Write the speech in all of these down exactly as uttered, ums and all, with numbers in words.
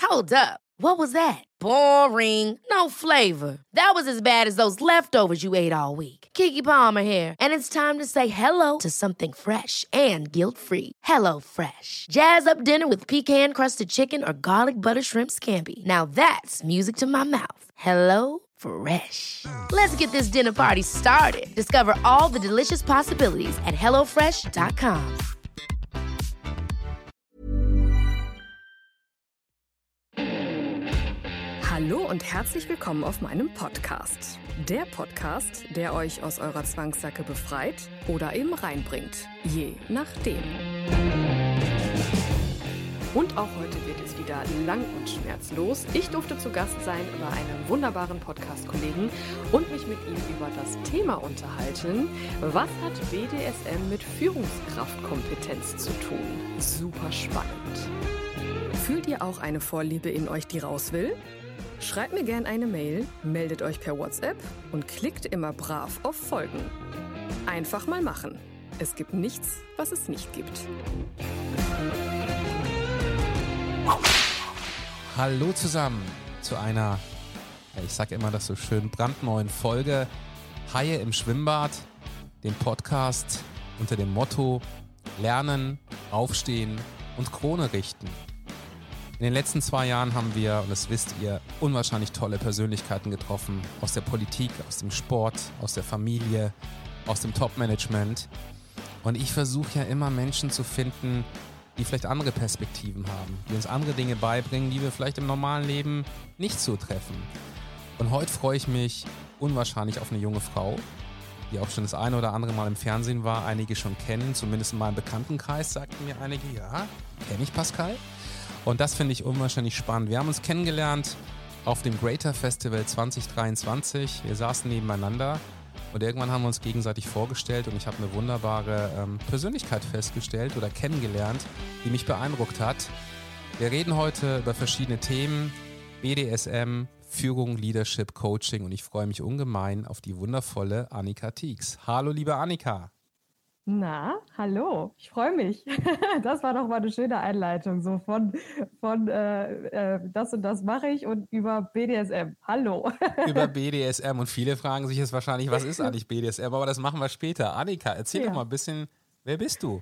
Hold up. What was that? Boring. No flavor. That was as bad as those leftovers you ate all week. Keke Palmer here, and it's time to say hello to something fresh and guilt-free. Hello Fresh. Jazz up dinner with pecan-crusted chicken or garlic butter shrimp scampi. Now that's music to my mouth. Hello Fresh. Let's get this dinner party started. Discover all the delicious possibilities at hello fresh dot com. Hallo und herzlich willkommen auf meinem Podcast. Der Podcast, der euch aus eurer Zwangssacke befreit oder eben reinbringt, je nachdem. Und auch heute wird es wieder lang und schmerzlos. Ich durfte zu Gast sein bei einem wunderbaren Podcast-Kollegen und mich mit ihm über das Thema unterhalten. Was hat B D S M mit Führungskraftkompetenz zu tun? Super spannend. Fühlt ihr auch eine Vorliebe in euch, die raus will? Schreibt mir gerne eine Mail, meldet euch per WhatsApp und klickt immer brav auf Folgen. Einfach mal machen. Es gibt nichts, was es nicht gibt. Hallo zusammen zu einer, ich sage immer das so schön, brandneuen Folge Haie im Schwimmbad, dem Podcast unter dem Motto Lernen, Aufstehen und Krone richten. In den letzten zwei Jahren haben wir, und das wisst ihr, unwahrscheinlich tolle Persönlichkeiten getroffen. Aus der Politik, aus dem Sport, aus der Familie, aus dem Top-Management. Und ich versuche ja immer Menschen zu finden, die vielleicht andere Perspektiven haben, die uns andere Dinge beibringen, die wir vielleicht im normalen Leben nicht so treffen. Und heute freue ich mich unwahrscheinlich auf eine junge Frau, die auch schon das eine oder andere Mal im Fernsehen war, einige schon kennen, zumindest in meinem Bekanntenkreis sagten mir einige, ja, kenne ich Pascal. Und das finde ich unwahrscheinlich spannend. Wir haben uns kennengelernt auf dem Greater Festival zwanzig dreiundzwanzig. Wir saßen nebeneinander und irgendwann haben wir uns gegenseitig vorgestellt und ich habe eine wunderbare ähm, Persönlichkeit festgestellt oder kennengelernt, die mich beeindruckt hat. Wir reden heute über verschiedene Themen, B D S M, Führung, Leadership, Coaching und ich freue mich ungemein auf die wundervolle Annika Tieks. Hallo liebe Annika. Na, hallo, ich freue mich. Das war doch mal eine schöne Einleitung, so von, von äh, äh, das und das mache ich und über B D S M. Hallo. Über B D S M und viele fragen sich jetzt wahrscheinlich, was ist eigentlich B D S M, aber das machen wir später. Annika, erzähl Ja. doch mal ein bisschen, wer bist du?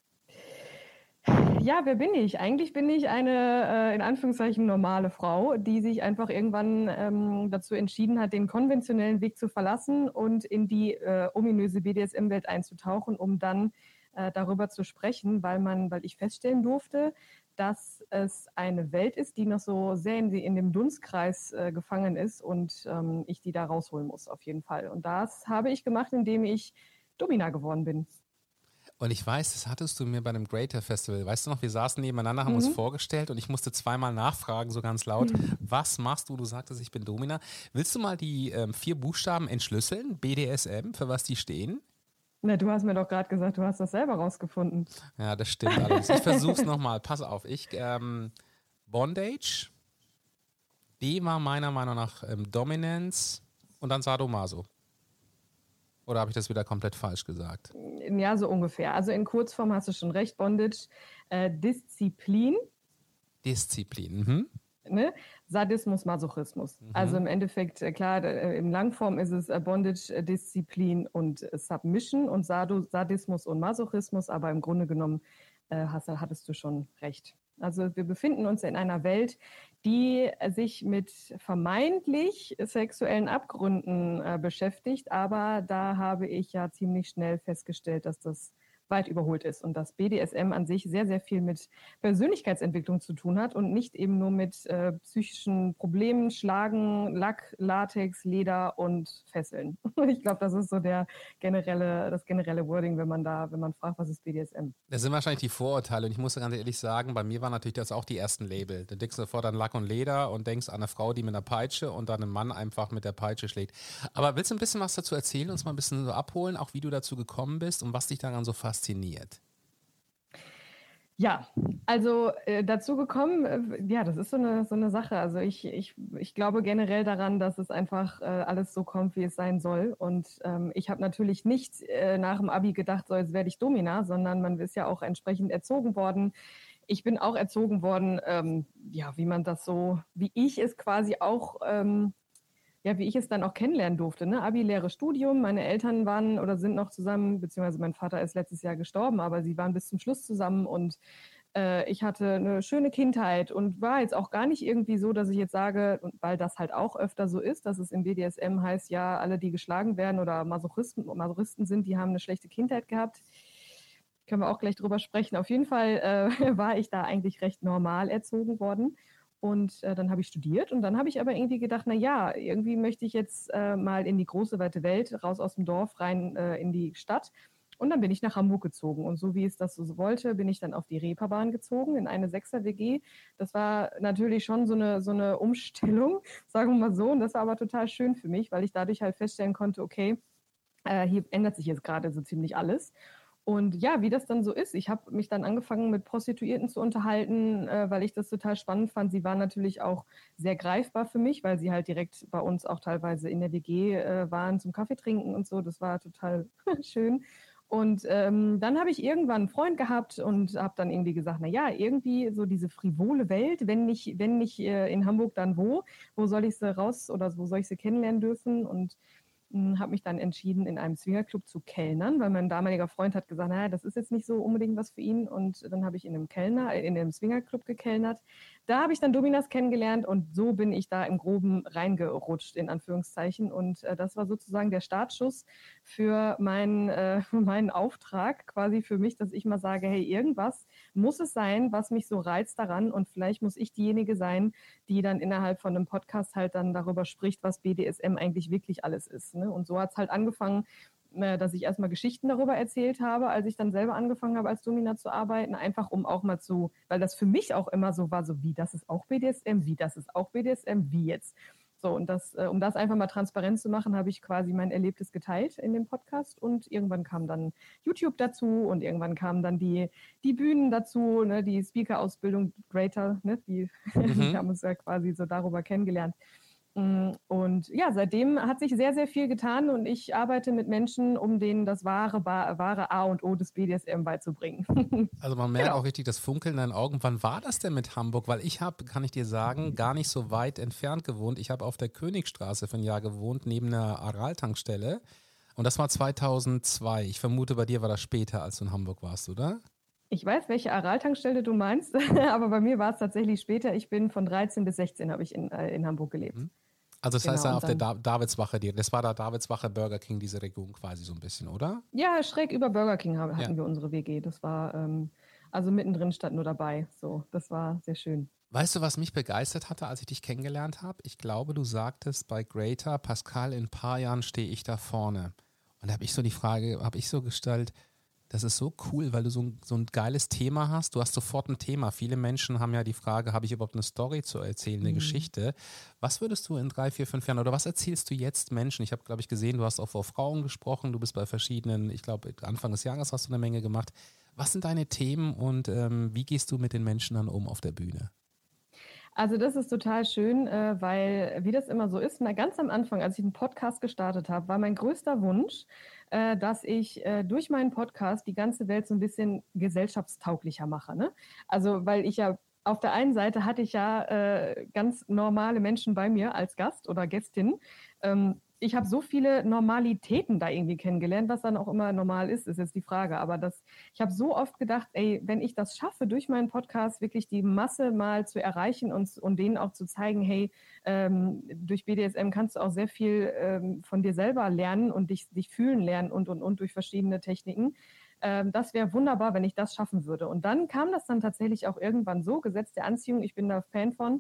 Ja, wer bin ich? Eigentlich bin ich eine, äh, in Anführungszeichen, normale Frau, die sich einfach irgendwann ähm, dazu entschieden hat, den konventionellen Weg zu verlassen und in die äh, ominöse B D S M-Welt einzutauchen, um dann äh, darüber zu sprechen, weil man, weil ich feststellen durfte, dass es eine Welt ist, die noch so sehr in, die, in dem Dunstkreis äh, gefangen ist und ähm, ich die da rausholen muss, auf jeden Fall. Und das habe ich gemacht, indem ich Domina geworden bin. Und ich weiß, das hattest du mir bei dem Greater Festival, weißt du noch, wir saßen nebeneinander, haben Mhm. uns vorgestellt und ich musste zweimal nachfragen, so ganz laut, Mhm. was machst du? Du sagtest, ich bin Domina. Willst du mal die ähm, vier Buchstaben entschlüsseln, B D S M, für was die stehen? Na, du hast mir doch gerade gesagt, du hast das selber rausgefunden. Ja, das stimmt allerdings. Ich versuch's nochmal, pass auf. Ich, ähm, Bondage, B war meiner Meinung nach ähm, Dominance und dann Sadomaso. Oder habe ich das wieder komplett falsch gesagt? Ja, so ungefähr. Also in Kurzform hast du schon recht, Bondage, äh, Disziplin, Disziplin, mhm. ne? Sadismus, Masochismus. Mhm. Also im Endeffekt, äh, klar, äh, in Langform ist es äh, Bondage, äh, Disziplin und äh, Submission und Sado, Sadismus und Masochismus, aber im Grunde genommen äh, hast, hattest du schon recht. Also wir befinden uns in einer Welt, die sich mit vermeintlich sexuellen Abgründen äh, beschäftigt, aber da habe ich ja ziemlich schnell festgestellt, dass das weit überholt ist und dass B D S M an sich sehr, sehr viel mit Persönlichkeitsentwicklung zu tun hat und nicht eben nur mit äh, psychischen Problemen, Schlagen, Lack, Latex, Leder und Fesseln. Ich glaube, das ist so der generelle, das generelle Wording, wenn man da, wenn man fragt, was ist B D S M? Das sind wahrscheinlich die Vorurteile und ich muss ganz ehrlich sagen, bei mir waren natürlich das auch die ersten Label. Da denkst du sofort an Lack und Leder und denkst an eine Frau, die mit einer Peitsche und dann einen Mann einfach mit der Peitsche schlägt. Aber willst du ein bisschen was dazu erzählen, uns mal ein bisschen so abholen, auch wie du dazu gekommen bist und was dich daran so fasziniert? Ja, also äh, dazu gekommen, äh, ja, das ist so eine, so eine Sache. Also ich, ich, ich glaube generell daran, dass es einfach äh, alles so kommt, wie es sein soll. Und ähm, ich habe natürlich nicht äh, nach dem Abi gedacht, so jetzt werde ich Domina, sondern man ist ja auch entsprechend erzogen worden ich bin auch erzogen worden, ähm, ja, wie man das so, wie ich es quasi auch, ähm, ja, wie ich es dann auch kennenlernen durfte. Ne? Abi, Lehre, Studium. Meine Eltern waren oder sind noch zusammen, beziehungsweise mein Vater ist letztes Jahr gestorben, aber sie waren bis zum Schluss zusammen und äh, ich hatte eine schöne Kindheit und war jetzt auch gar nicht irgendwie so, dass ich jetzt sage, weil das halt auch öfter so ist, dass es im B D S M heißt, ja, alle, die geschlagen werden oder Masochisten, Masochisten sind, die haben eine schlechte Kindheit gehabt. Können wir auch gleich drüber sprechen. Auf jeden Fall äh, war ich da eigentlich recht normal erzogen worden. Und äh, dann habe ich studiert und dann habe ich aber irgendwie gedacht, na ja, irgendwie möchte ich jetzt äh, mal in die große, weite Welt, raus aus dem Dorf, rein äh, in die Stadt. Und dann bin ich nach Hamburg gezogen. Und so wie es das so wollte, bin ich dann auf die Reeperbahn gezogen, in eine Sechser-W G. Das war natürlich schon so eine, so eine Umstellung, sagen wir mal so. Und das war aber total schön für mich, weil ich dadurch halt feststellen konnte, okay, äh, hier ändert sich jetzt gerade so ziemlich alles. Und ja, wie das dann so ist, ich habe mich dann angefangen mit Prostituierten zu unterhalten, äh, weil ich das total spannend fand. Sie waren natürlich auch sehr greifbar für mich, weil sie halt direkt bei uns auch teilweise in der W G äh, waren zum Kaffee trinken und so. Das war total schön. Und ähm, dann habe ich irgendwann einen Freund gehabt und habe dann irgendwie gesagt, na ja, irgendwie so diese frivole Welt, wenn nicht, wenn nicht äh, in Hamburg, dann wo? Wo soll ich sie raus oder wo soll ich sie kennenlernen dürfen? Und habe mich dann entschieden, in einem Swingerclub zu kellnern, weil mein damaliger Freund hat gesagt, naja, das ist jetzt nicht so unbedingt was für ihn. Und dann habe ich in einem Kellner, in einem Swingerclub gekellnert. Da habe ich dann Dominas kennengelernt und so bin ich da im Groben reingerutscht, in Anführungszeichen. Und äh, das war sozusagen der Startschuss für meinen, äh, meinen Auftrag, quasi für mich, dass ich mal sage, hey, irgendwas muss es sein, was mich so reizt daran. Und vielleicht muss ich diejenige sein, die dann innerhalb von einem Podcast halt dann darüber spricht, was B D S M eigentlich wirklich alles ist. Ne? Und so hat es halt angefangen, dass ich erstmal Geschichten darüber erzählt habe, als ich dann selber angefangen habe, als Domina zu arbeiten, einfach um auch mal zu, weil das für mich auch immer so war, so wie, das ist auch B D S M, wie, das ist auch B D S M, wie jetzt. So, und das, um das einfach mal transparent zu machen, habe ich quasi mein Erlebtes geteilt in dem Podcast und irgendwann kam dann YouTube dazu und irgendwann kamen dann die, die Bühnen dazu, ne, die Speaker-Ausbildung Greater, ne, die mhm. Wir haben uns ja quasi so darüber kennengelernt. Und ja, seitdem hat sich sehr, sehr viel getan und ich arbeite mit Menschen, um denen das wahre, wahre A und O des B D S M beizubringen. Also man merkt genau. auch richtig das Funkeln in deinen Augen. Wann war das denn mit Hamburg? Weil ich habe, kann ich dir sagen, gar nicht so weit entfernt gewohnt. Ich habe auf der Königstraße für ein Jahr gewohnt, neben einer Aral-Tankstelle. Und das war zweitausendzwei. Ich vermute, bei dir war das später, als du in Hamburg warst, oder? Ich weiß, welche Aral-Tankstelle du meinst, aber bei mir war es tatsächlich später. Ich bin von dreizehn bis sechzehn habe ich in, äh, in Hamburg gelebt. Mhm. Also das genau, heißt dann auf dann, der da- Davidswache, das war da Davidswache, Burger King, diese Region quasi so ein bisschen, oder? Ja, schräg über Burger King hatten ja. wir unsere W G. Das war, ähm, also mittendrin stand nur dabei. So, das war sehr schön. Weißt du, was mich begeistert hatte, als ich dich kennengelernt habe? Ich glaube, du sagtest bei Greater, Pascal, in ein paar Jahren stehe ich da vorne. Und da habe ich so die Frage, habe ich so gestellt, das ist so cool, weil du so ein, so ein geiles Thema hast. Du hast sofort ein Thema. Viele Menschen haben ja die Frage, habe ich überhaupt eine Story zu erzählen, eine mhm. Geschichte? Was würdest du in drei, vier, fünf Jahren oder was erzählst du jetzt Menschen? Ich habe, glaube ich, gesehen, du hast auch vor Frauen gesprochen. Du bist bei verschiedenen, ich glaube, Anfang des Jahres hast du eine Menge gemacht. Was sind deine Themen und ähm, wie gehst du mit den Menschen dann um auf der Bühne? Also das ist total schön, äh, weil wie das immer so ist, na, ganz am Anfang, als ich einen Podcast gestartet habe, war mein größter Wunsch, äh, dass ich äh, durch meinen Podcast die ganze Welt so ein bisschen gesellschaftstauglicher mache. Ne? Also weil ich ja auf der einen Seite hatte ich ja äh, ganz normale Menschen bei mir als Gast oder Gästin. Ähm, ich habe so viele Normalitäten da irgendwie kennengelernt, was dann auch immer normal ist, ist jetzt die Frage. Aber das, ich habe so oft gedacht, ey, wenn ich das schaffe, durch meinen Podcast wirklich die Masse mal zu erreichen und, und denen auch zu zeigen, hey, ähm, durch B D S M kannst du auch sehr viel ähm, von dir selber lernen und dich, dich fühlen lernen und, und, und durch verschiedene Techniken. Ähm, das wäre wunderbar, wenn ich das schaffen würde. Und dann kam das dann tatsächlich auch irgendwann so, Gesetz der Anziehung, ich bin da Fan von,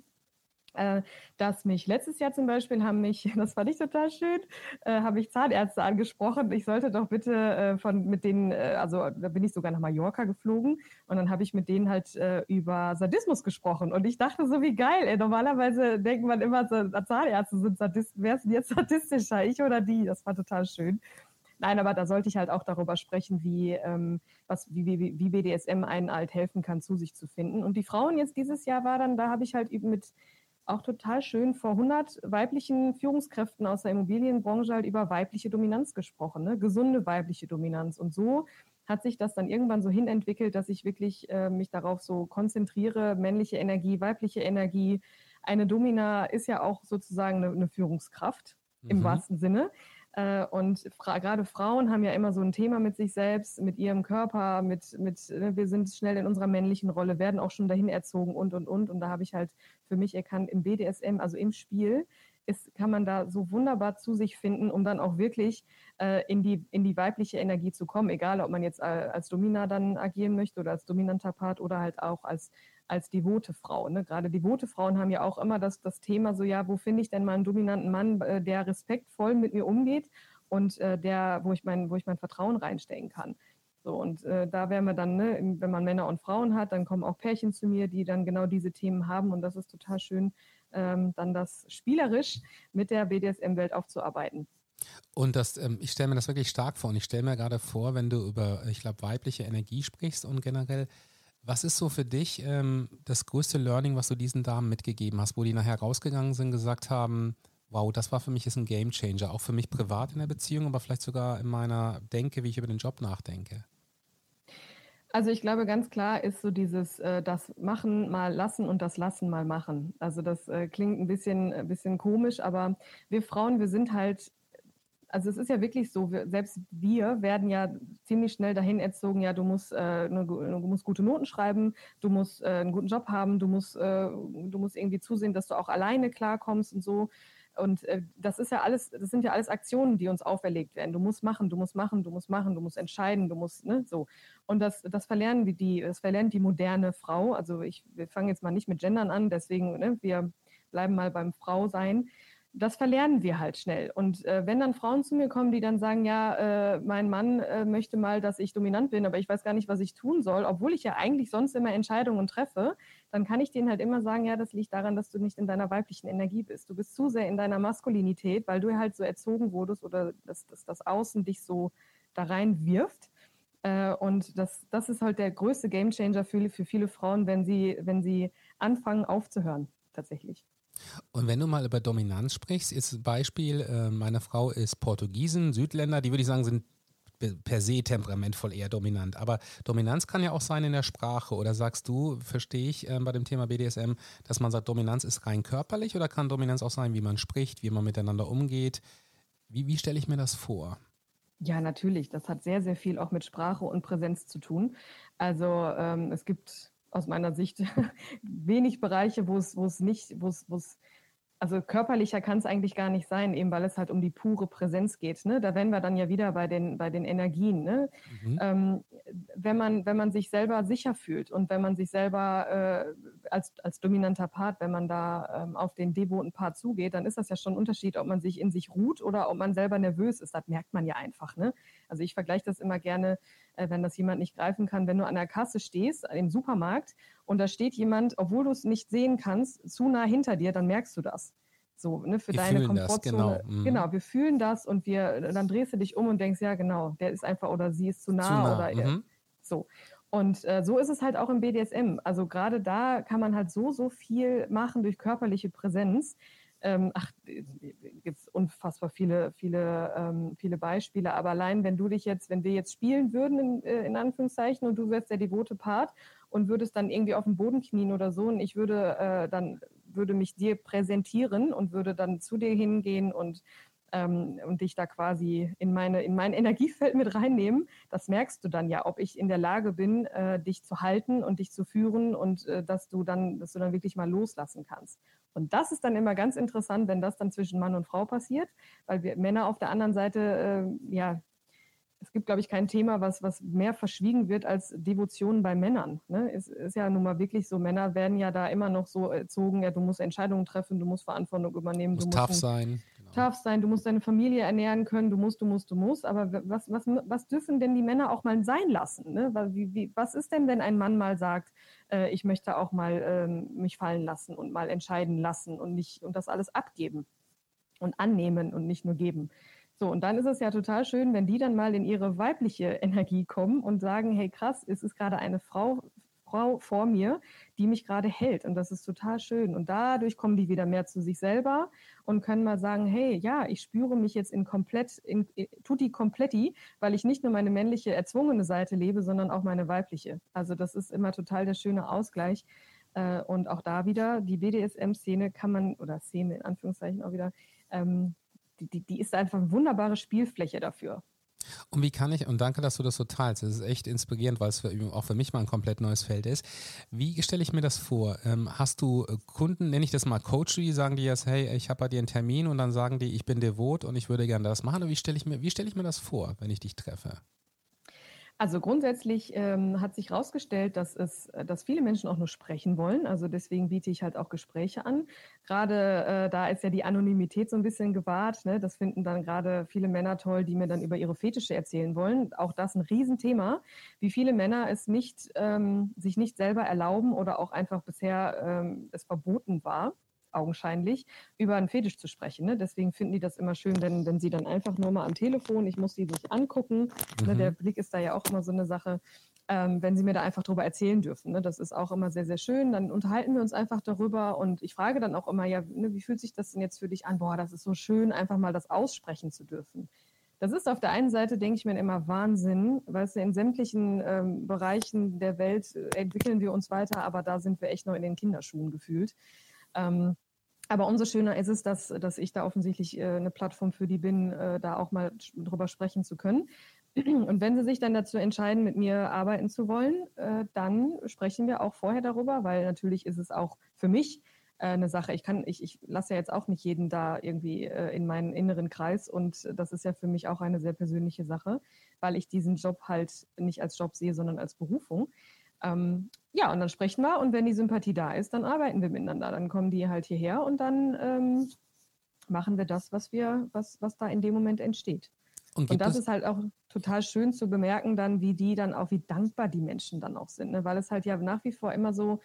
dass mich letztes Jahr zum Beispiel haben mich, das fand ich total schön, äh, habe ich Zahnärzte angesprochen. Ich sollte doch bitte äh, von mit denen, äh, also da bin ich sogar nach Mallorca geflogen und dann habe ich mit denen halt äh, über Sadismus gesprochen und ich dachte so, wie geil, ey, normalerweise denkt man immer, so, Zahnärzte sind Sadisten, wer ist denn jetzt sadistischer, ich oder die? Das war total schön. Nein, aber da sollte ich halt auch darüber sprechen, wie, ähm, was, wie, wie, wie B D S M einen halt helfen kann, zu sich zu finden. Und die Frauen jetzt dieses Jahr war dann, da habe ich halt eben mit auch total schön vor hundert weiblichen Führungskräften aus der Immobilienbranche halt über weibliche Dominanz gesprochen, ne? Gesunde weibliche Dominanz. Und so hat sich das dann irgendwann so hinentwickelt, dass ich wirklich äh, mich darauf so konzentriere, männliche Energie, weibliche Energie. Eine Domina ist ja auch sozusagen eine, eine Führungskraft mhm. im wahrsten Sinne. Und fra- gerade Frauen haben ja immer so ein Thema mit sich selbst, mit ihrem Körper, mit, mit wir sind schnell in unserer männlichen Rolle, werden auch schon dahin erzogen und, und, und. Und da habe ich halt für mich erkannt, im B D S M, also im Spiel, ist, kann man da so wunderbar zu sich finden, um dann auch wirklich äh, in die, in die weibliche Energie zu kommen. Egal, ob man jetzt äh, als Domina dann agieren möchte oder als dominanter Part oder halt auch als als devote Frau. Ne? Gerade devote Frauen haben ja auch immer das, das Thema so, ja, wo finde ich denn mal einen dominanten Mann, äh, der respektvoll mit mir umgeht und äh, der, wo ich mein, wo ich mein Vertrauen reinstecken kann. So, und äh, da wären wir dann, ne, wenn man Männer und Frauen hat, dann kommen auch Pärchen zu mir, die dann genau diese Themen haben und das ist total schön, ähm, dann das spielerisch mit der B D S M-Welt aufzuarbeiten. Und das, ähm, ich stelle mir das wirklich stark vor und ich stelle mir gerade vor, wenn du über, ich glaube, weibliche Energie sprichst und generell, was ist so für dich ähm, das größte Learning, was du diesen Damen mitgegeben hast, wo die nachher rausgegangen sind, gesagt haben, wow, das war für mich jetzt ein Gamechanger, auch für mich privat in der Beziehung, aber vielleicht sogar in meiner Denke, wie ich über den Job nachdenke? Also ich glaube, ganz klar ist so dieses äh, das Machen mal lassen und das Lassen mal machen. Also das äh, klingt ein bisschen, ein bisschen komisch, aber wir Frauen, wir sind halt, also es ist ja wirklich so, wir, selbst wir werden ja ziemlich schnell dahin erzogen, ja, du musst, äh, du musst gute Noten schreiben, du musst äh, einen guten Job haben, du musst, äh, du musst irgendwie zusehen, dass du auch alleine klarkommst und so. Und äh, das ist ja alles, das sind ja alles Aktionen, die uns auferlegt werden. Du musst machen, du musst machen, du musst machen, du musst entscheiden, du musst, ne, so. Und das, das verlernen wir die, das verlernt die moderne Frau. Also ich, wir fangen jetzt mal nicht mit Gendern an, deswegen, ne, wir bleiben mal beim Frau sein. Das verlernen wir halt schnell. Und äh, wenn dann Frauen zu mir kommen, die dann sagen, ja, äh, mein Mann äh, möchte mal, dass ich dominant bin, aber ich weiß gar nicht, was ich tun soll, obwohl ich ja eigentlich sonst immer Entscheidungen treffe, dann kann ich denen halt immer sagen, ja, das liegt daran, dass du nicht in deiner weiblichen Energie bist. Du bist zu sehr in deiner Maskulinität, weil du halt so erzogen wurdest oder dass, dass das Außen dich so da rein wirft. Äh, und das, das ist halt der größte Gamechanger für, für viele Frauen, wenn sie, wenn sie anfangen aufzuhören, tatsächlich. Und wenn du mal über Dominanz sprichst, ist ein Beispiel, äh, meine Frau ist Portugiesin, Südländer, die würde ich sagen, sind per se temperamentvoll eher dominant. Aber Dominanz kann ja auch sein in der Sprache. Oder sagst du, verstehe ich äh, bei dem Thema B D S M, dass man sagt, Dominanz ist rein körperlich oder kann Dominanz auch sein, wie man spricht, wie man miteinander umgeht? Wie, wie stelle ich mir das vor? Ja, natürlich. Das hat sehr, sehr viel auch mit Sprache und Präsenz zu tun. Also ähm, es gibt aus meiner Sicht wenig Bereiche, wo es, wo es nicht, wo es, wo es, also körperlicher kann es eigentlich gar nicht sein, eben weil es halt um die pure Präsenz geht. Ne? Da wären wir dann ja wieder bei den, bei den Energien. Ne? Mhm. Ähm, wenn man, wenn man sich selber sicher fühlt und wenn man sich selber äh, als, als dominanter Part, wenn man da ähm, auf den devoten Part zugeht, dann ist das ja schon ein Unterschied, ob man sich in sich ruht oder ob man selber nervös ist. Das merkt man ja einfach. Ne? Also ich vergleiche das immer gerne, äh, wenn das jemand nicht greifen kann, wenn du an der Kasse stehst, im Supermarkt, und da steht jemand, obwohl du es nicht sehen kannst, zu nah hinter dir, dann merkst du das. So, ne, für wir deine fühlen Komfortzone. Das, genau. Mhm. Genau, wir fühlen das und wir, dann drehst du dich um und denkst, ja genau, der ist einfach oder sie ist zu nah, zu nah. oder mhm. so. Und äh, so ist es halt auch im B D S M. Also gerade da kann man halt so, so viel machen durch körperliche Präsenz. Ähm, ach, gibt es unfassbar viele, viele, ähm, viele Beispiele. Aber allein, wenn du dich jetzt, wenn wir jetzt spielen würden, in, äh, in Anführungszeichen, und du wärst der devote Part und würdest dann irgendwie auf den Boden knien oder so, und ich würde äh, dann würde mich dir präsentieren und würde dann zu dir hingehen und ähm, und dich da quasi in meine in mein Energiefeld mit reinnehmen. Das merkst du dann ja, ob ich in der Lage bin, äh, dich zu halten und dich zu führen und äh, dass du dann, dass du dann wirklich mal loslassen kannst. Und das ist dann immer ganz interessant, wenn das dann zwischen Mann und Frau passiert, weil wir Männer auf der anderen Seite, äh, ja, es gibt, glaube ich, kein Thema, was, was mehr verschwiegen wird als Devotion bei Männern. Ne? Es ist ja nun mal wirklich so, Männer werden ja da immer noch so erzogen, ja, du musst Entscheidungen treffen, du musst Verantwortung übernehmen. Du musst du musst tough sein. Genau. Tough sein, du musst deine Familie ernähren können, du musst, du musst, du musst. Aber was, was, was dürfen denn die Männer auch mal sein lassen? Ne? Wie, wie, was ist denn, wenn ein Mann mal sagt, äh, ich möchte auch mal ähm, mich fallen lassen und mal entscheiden lassen und, nicht, und das alles abgeben und annehmen und nicht nur geben? So, und dann ist es ja total schön, wenn die dann mal in ihre weibliche Energie kommen und sagen, hey krass, es ist gerade eine Frau Frau vor mir, die mich gerade hält. Und das ist total schön. Und dadurch kommen die wieder mehr zu sich selber und können mal sagen, hey, ja, ich spüre mich jetzt in komplett, in, in tutti kompletti, weil ich nicht nur meine männliche, erzwungene Seite lebe, sondern auch meine weibliche. Also das ist immer total der schöne Ausgleich. Äh, und auch da wieder, die B D S M-Szene kann man, oder Szene in Anführungszeichen auch wieder, ähm, die, die, die ist einfach eine wunderbare Spielfläche dafür. Und wie kann ich, und danke, dass du das so teilst, das ist echt inspirierend, weil es für, auch für mich mal ein komplett neues Feld ist. Wie stelle ich mir das vor? Ähm, hast du Kunden, nenne ich das mal Coach, die sagen dir jetzt, hey, ich habe bei dir einen Termin und dann sagen die, ich bin devot und ich würde gerne das machen. Und wie stelle ich mir, wie stelle ich mir das vor, wenn ich dich treffe? Also grundsätzlich ähm, hat sich herausgestellt, dass es, dass viele Menschen auch nur sprechen wollen. Also deswegen biete ich halt auch Gespräche an. Gerade äh, da ist ja die Anonymität so ein bisschen gewahrt. Ne? Das finden dann gerade viele Männer toll, die mir dann über ihre Fetische erzählen wollen. Auch das ein Riesenthema, wie viele Männer es nicht, ähm, sich nicht selber erlauben oder auch einfach bisher ähm, es verboten war, augenscheinlich, über einen Fetisch zu sprechen. Ne? Deswegen finden die das immer schön, wenn, wenn sie dann einfach nur mal am Telefon, ich muss sie sich angucken, mhm. ne? Der Blick ist da ja auch immer so eine Sache, ähm, wenn sie mir da einfach drüber erzählen dürfen. Ne? Das ist auch immer sehr, sehr schön. Dann unterhalten wir uns einfach darüber und ich frage dann auch immer, ja, ne, wie fühlt sich das denn jetzt für dich an? Boah, das ist so schön, einfach mal das aussprechen zu dürfen. Das ist auf der einen Seite, denke ich mir immer, Wahnsinn, weil in sämtlichen ähm, Bereichen der Welt entwickeln wir uns weiter, aber da sind wir echt noch in den Kinderschuhen gefühlt. Ähm, Aber umso schöner ist es, dass, dass ich da offensichtlich äh, eine Plattform für die bin, äh, da auch mal drüber sprechen zu können. Und wenn sie sich dann dazu entscheiden, mit mir arbeiten zu wollen, äh, dann sprechen wir auch vorher darüber, weil natürlich ist es auch für mich äh, eine Sache. Ich kann, ich, ich lasse ja jetzt auch nicht jeden da irgendwie äh, in meinen inneren Kreis und das ist ja für mich auch eine sehr persönliche Sache, weil ich diesen Job halt nicht als Job sehe, sondern als Berufung. Ähm, ja, und dann sprechen wir und wenn die Sympathie da ist, dann arbeiten wir miteinander. Dann kommen die halt hierher und dann ähm, machen wir das, was wir, was, was da in dem Moment entsteht. Und, und das ist halt auch total schön zu bemerken dann, wie die dann auch, wie dankbar die Menschen dann auch sind, ne? Weil es halt ja nach wie vor immer so,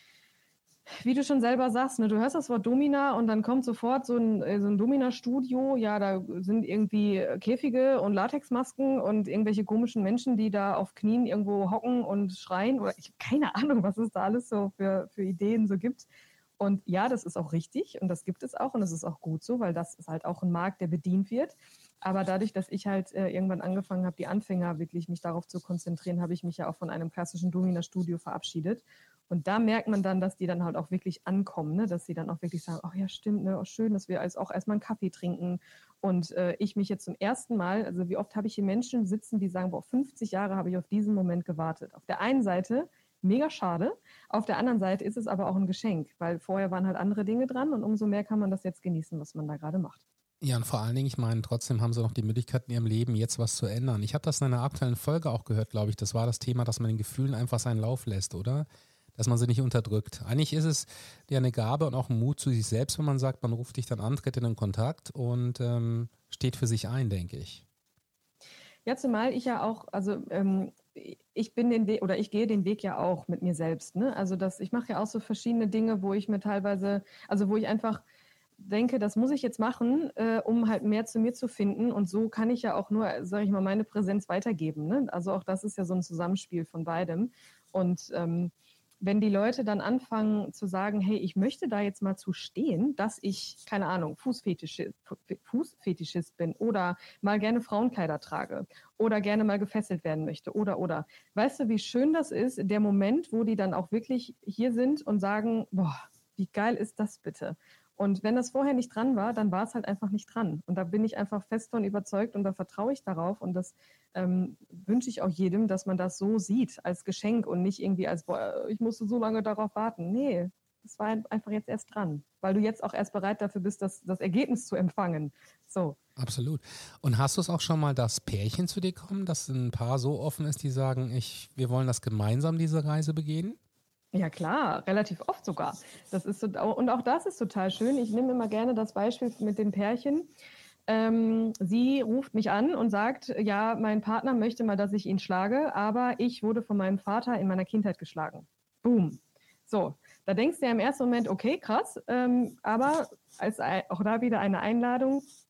wie du schon selber sagst, ne, du hörst das Wort Domina und dann kommt sofort so ein, so ein Domina-Studio, ja, da sind irgendwie Käfige und Latexmasken und irgendwelche komischen Menschen, die da auf Knien irgendwo hocken und schreien oder ich habe keine Ahnung, was es da alles so für, für Ideen so gibt. Und ja, das ist auch richtig und das gibt es auch und das ist auch gut so, weil das ist halt auch ein Markt, der bedient wird. Aber dadurch, dass ich halt äh, irgendwann angefangen habe, die Anfänger wirklich mich darauf zu konzentrieren, habe ich mich ja auch von einem klassischen Domina-Studio verabschiedet. Und da merkt man dann, dass die dann halt auch wirklich ankommen, ne? Dass sie dann auch wirklich sagen, ach ja, stimmt, ne? Oh, schön, dass wir also auch erstmal einen Kaffee trinken. Und äh, ich mich jetzt zum ersten Mal, also wie oft habe ich hier Menschen sitzen, die sagen, boah, fünfzig Jahre habe ich auf diesen Moment gewartet. Auf der einen Seite mega schade, auf der anderen Seite ist es aber auch ein Geschenk, weil vorher waren halt andere Dinge dran und umso mehr kann man das jetzt genießen, was man da gerade macht. Ja, und vor allen Dingen, ich meine, trotzdem haben sie noch die Möglichkeit in ihrem Leben, jetzt was zu ändern. Ich habe das in einer aktuellen Folge auch gehört, glaube ich. Das war das Thema, dass man den Gefühlen einfach seinen Lauf lässt, oder? Dass man sie nicht unterdrückt. Eigentlich ist es ja eine Gabe und auch ein Mut zu sich selbst, wenn man sagt, man ruft dich dann an, tritt in den Kontakt und ähm, steht für sich ein, denke ich. Ja, zumal ich ja auch, also ähm, ich bin den Weg oder ich gehe den Weg ja auch mit mir selbst. Ne? Also das, ich mache ja auch so verschiedene Dinge, wo ich mir teilweise, also wo ich einfach denke, das muss ich jetzt machen, äh, um halt mehr zu mir zu finden. Und so kann ich ja auch nur, sage ich mal, meine Präsenz weitergeben. Ne? Also auch das ist ja so ein Zusammenspiel von beidem. Und ähm, wenn die Leute dann anfangen zu sagen, hey, ich möchte da jetzt mal zu stehen, dass ich, keine Ahnung, Fußfetischist, Fußfetischist bin oder mal gerne Frauenkleider trage oder gerne mal gefesselt werden möchte oder, oder. Weißt du, wie schön das ist, der Moment, wo die dann auch wirklich hier sind und sagen, boah, wie geil ist das bitte? Und wenn das vorher nicht dran war, dann war es halt einfach nicht dran. Und da bin ich einfach fest von überzeugt und da vertraue ich darauf. Und das ähm, wünsche ich auch jedem, dass man das so sieht, als Geschenk und nicht irgendwie als, boah, ich musste so lange darauf warten. Nee, das war einfach jetzt erst dran, weil du jetzt auch erst bereit dafür bist, das, das Ergebnis zu empfangen. So. Absolut. Und hast du es auch schon mal, dass Pärchen zu dir kommen, dass ein Paar so offen ist, die sagen, ich, wir wollen das gemeinsam, diese Reise begehen? Ja klar, relativ oft sogar. Das ist so, und auch das ist total schön. Ich nehme immer gerne das Beispiel mit dem Pärchen. Ähm, sie ruft mich an und sagt, ja, mein Partner möchte mal, dass ich ihn schlage, aber ich wurde von meinem Vater in meiner Kindheit geschlagen. Boom. So, da denkst du ja im ersten Moment, okay, krass, ähm, aber als auch da wieder eine Einladung,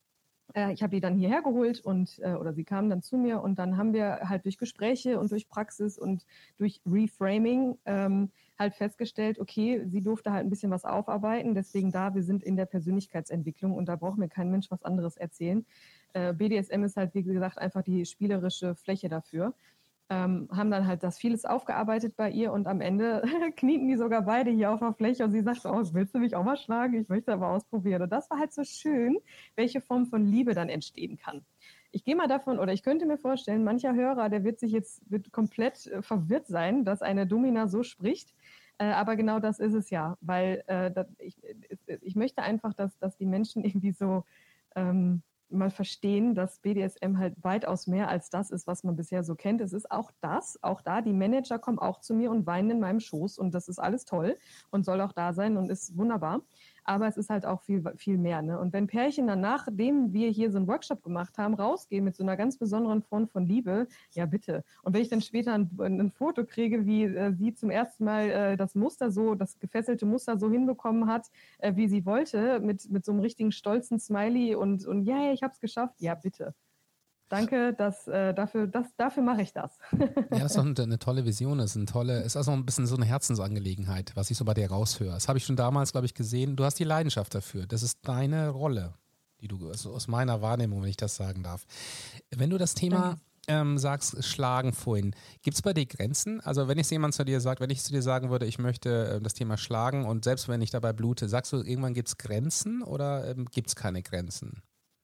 Äh, ich habe die dann hierher geholt und äh, oder sie kamen dann zu mir und dann haben wir halt durch Gespräche und durch Praxis und durch Reframing ähm, halt festgestellt, okay, sie durfte halt ein bisschen was aufarbeiten, deswegen da, wir sind in der Persönlichkeitsentwicklung und da braucht mir kein Mensch was anderes erzählen. Äh, B D S M ist halt, wie gesagt, einfach die spielerische Fläche dafür. Ähm, haben dann halt das vieles aufgearbeitet bei ihr und am Ende knieten die sogar beide hier auf der Fläche und sie sagte, oh, willst du mich auch mal schlagen? Ich möchte aber ausprobieren. Und das war halt so schön, welche Form von Liebe dann entstehen kann. Ich gehe mal davon, oder ich könnte mir vorstellen, mancher Hörer, der wird sich jetzt wird komplett äh, verwirrt sein, dass eine Domina so spricht. Äh, aber genau das ist es ja, weil äh, das, ich, ich möchte einfach, dass, dass die Menschen irgendwie so ähm, mal verstehen, dass B D S M halt weitaus mehr als das ist, was man bisher so kennt. Es ist auch das, auch da, die Manager kommen auch zu mir und weinen in meinem Schoß und das ist alles toll und soll auch da sein und ist wunderbar. Aber es ist halt auch viel, viel mehr. Ne? Und wenn Pärchen dann, nachdem wir hier so einen Workshop gemacht haben, rausgehen mit so einer ganz besonderen Form von Liebe, ja bitte. Und wenn ich dann später ein, ein Foto kriege, wie äh, sie zum ersten Mal äh, das Muster so, das gefesselte Muster so hinbekommen hat, äh, wie sie wollte, mit, mit so einem richtigen stolzen Smiley und, und ja, yeah, ich habe es geschafft, ja bitte. Danke, dass, äh, dafür, das, dafür mache ich das. Ja, das ist doch eine, eine tolle Vision, das ist, eine tolle, ist also ein bisschen so eine Herzensangelegenheit, was ich so bei dir raushöre. Das habe ich schon damals, glaube ich, gesehen. Du hast die Leidenschaft dafür. Das ist deine Rolle, die du, also aus meiner Wahrnehmung, wenn ich das sagen darf. Wenn du das Thema ähm, sagst, Schlagen vorhin, gibt es bei dir Grenzen? Also wenn jetzt jemand zu dir sagt, wenn ich zu dir sagen würde, ich möchte äh, das Thema Schlagen und selbst wenn ich dabei blute, sagst du, irgendwann gibt es Grenzen oder ähm, gibt es keine Grenzen?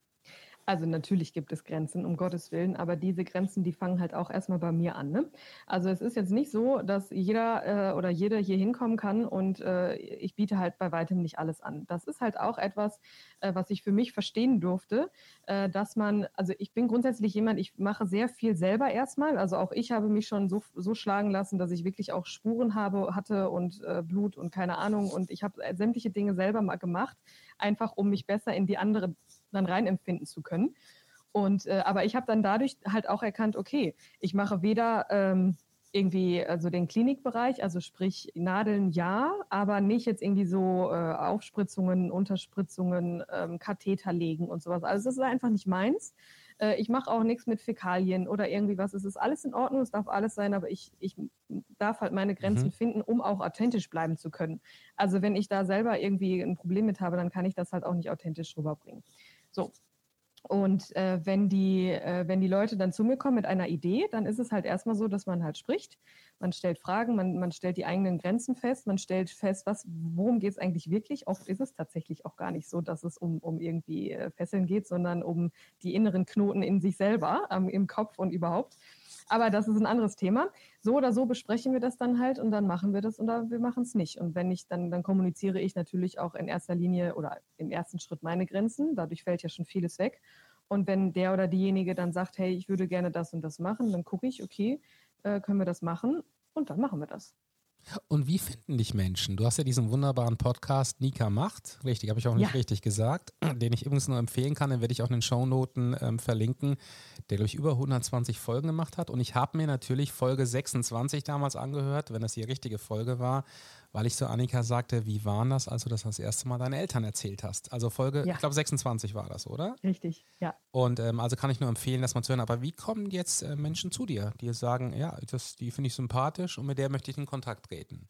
Also natürlich gibt es Grenzen, um Gottes Willen, aber diese Grenzen, die fangen halt auch erstmal bei mir an. Ne? Also es ist jetzt nicht so, dass jeder äh, oder jede hier hinkommen kann und äh, ich biete halt bei weitem nicht alles an. Das ist halt auch etwas, äh, was ich für mich verstehen durfte, äh, dass man, also ich bin grundsätzlich jemand, ich mache sehr viel selber erstmal, also auch ich habe mich schon so, so schlagen lassen, dass ich wirklich auch Spuren habe, hatte und äh, Blut und keine Ahnung und ich habe sämtliche Dinge selber mal gemacht, einfach um mich besser in die andere dann reinempfinden zu können. Und äh, aber ich habe dann dadurch halt auch erkannt, okay, ich mache weder ähm, irgendwie also den Klinikbereich, also sprich Nadeln ja, aber nicht jetzt irgendwie so äh, Aufspritzungen, Unterspritzungen, ähm, Katheter legen und sowas. Also das ist einfach nicht meins. Äh, ich mache auch nichts mit Fäkalien oder irgendwie was. Es ist alles in Ordnung, es darf alles sein, aber ich, ich darf halt meine Grenzen mhm. finden, um auch authentisch bleiben zu können. Also wenn ich da selber irgendwie ein Problem mit habe, dann kann ich das halt auch nicht authentisch rüberbringen. So. Und äh, wenn die, äh, wenn die Leute dann zu mir kommen mit einer Idee, dann ist es halt erstmal so, dass man halt spricht. Man stellt Fragen, man, man stellt die eigenen Grenzen fest, man stellt fest, was, worum geht es eigentlich wirklich. Oft ist es tatsächlich auch gar nicht so, dass es um, um irgendwie äh, Fesseln geht, sondern um die inneren Knoten in sich selber, ähm, im Kopf und überhaupt. Aber das ist ein anderes Thema. So oder so besprechen wir das dann halt und dann machen wir das oder wir machen es nicht. Und wenn nicht, dann, dann kommuniziere ich natürlich auch in erster Linie oder im ersten Schritt meine Grenzen. Dadurch fällt ja schon vieles weg. Und wenn der oder diejenige dann sagt, hey, ich würde gerne das und das machen, dann gucke ich, okay, äh, können wir das machen? Und dann machen wir das. Und wie finden dich Menschen? Du hast ja diesen wunderbaren Podcast Nika macht, richtig, habe ich auch nicht ja. richtig gesagt, den ich übrigens nur empfehlen kann, den werde ich auch in den Shownoten ähm, verlinken, der glaube ich über hundertzwanzig Folgen gemacht hat und ich habe mir natürlich Folge sechsundzwanzig damals angehört, wenn das die richtige Folge war, weil ich zu Annika sagte, wie war das, als du das das erste Mal deinen Eltern erzählt hast? Also Folge, ja. ich glaube sechsundzwanzig war das, oder? Richtig, ja. Und ähm, also kann ich nur empfehlen, das mal zu hören. Aber wie kommen jetzt äh, Menschen zu dir, die sagen, ja, das, die finde ich sympathisch und mit der möchte ich in Kontakt treten?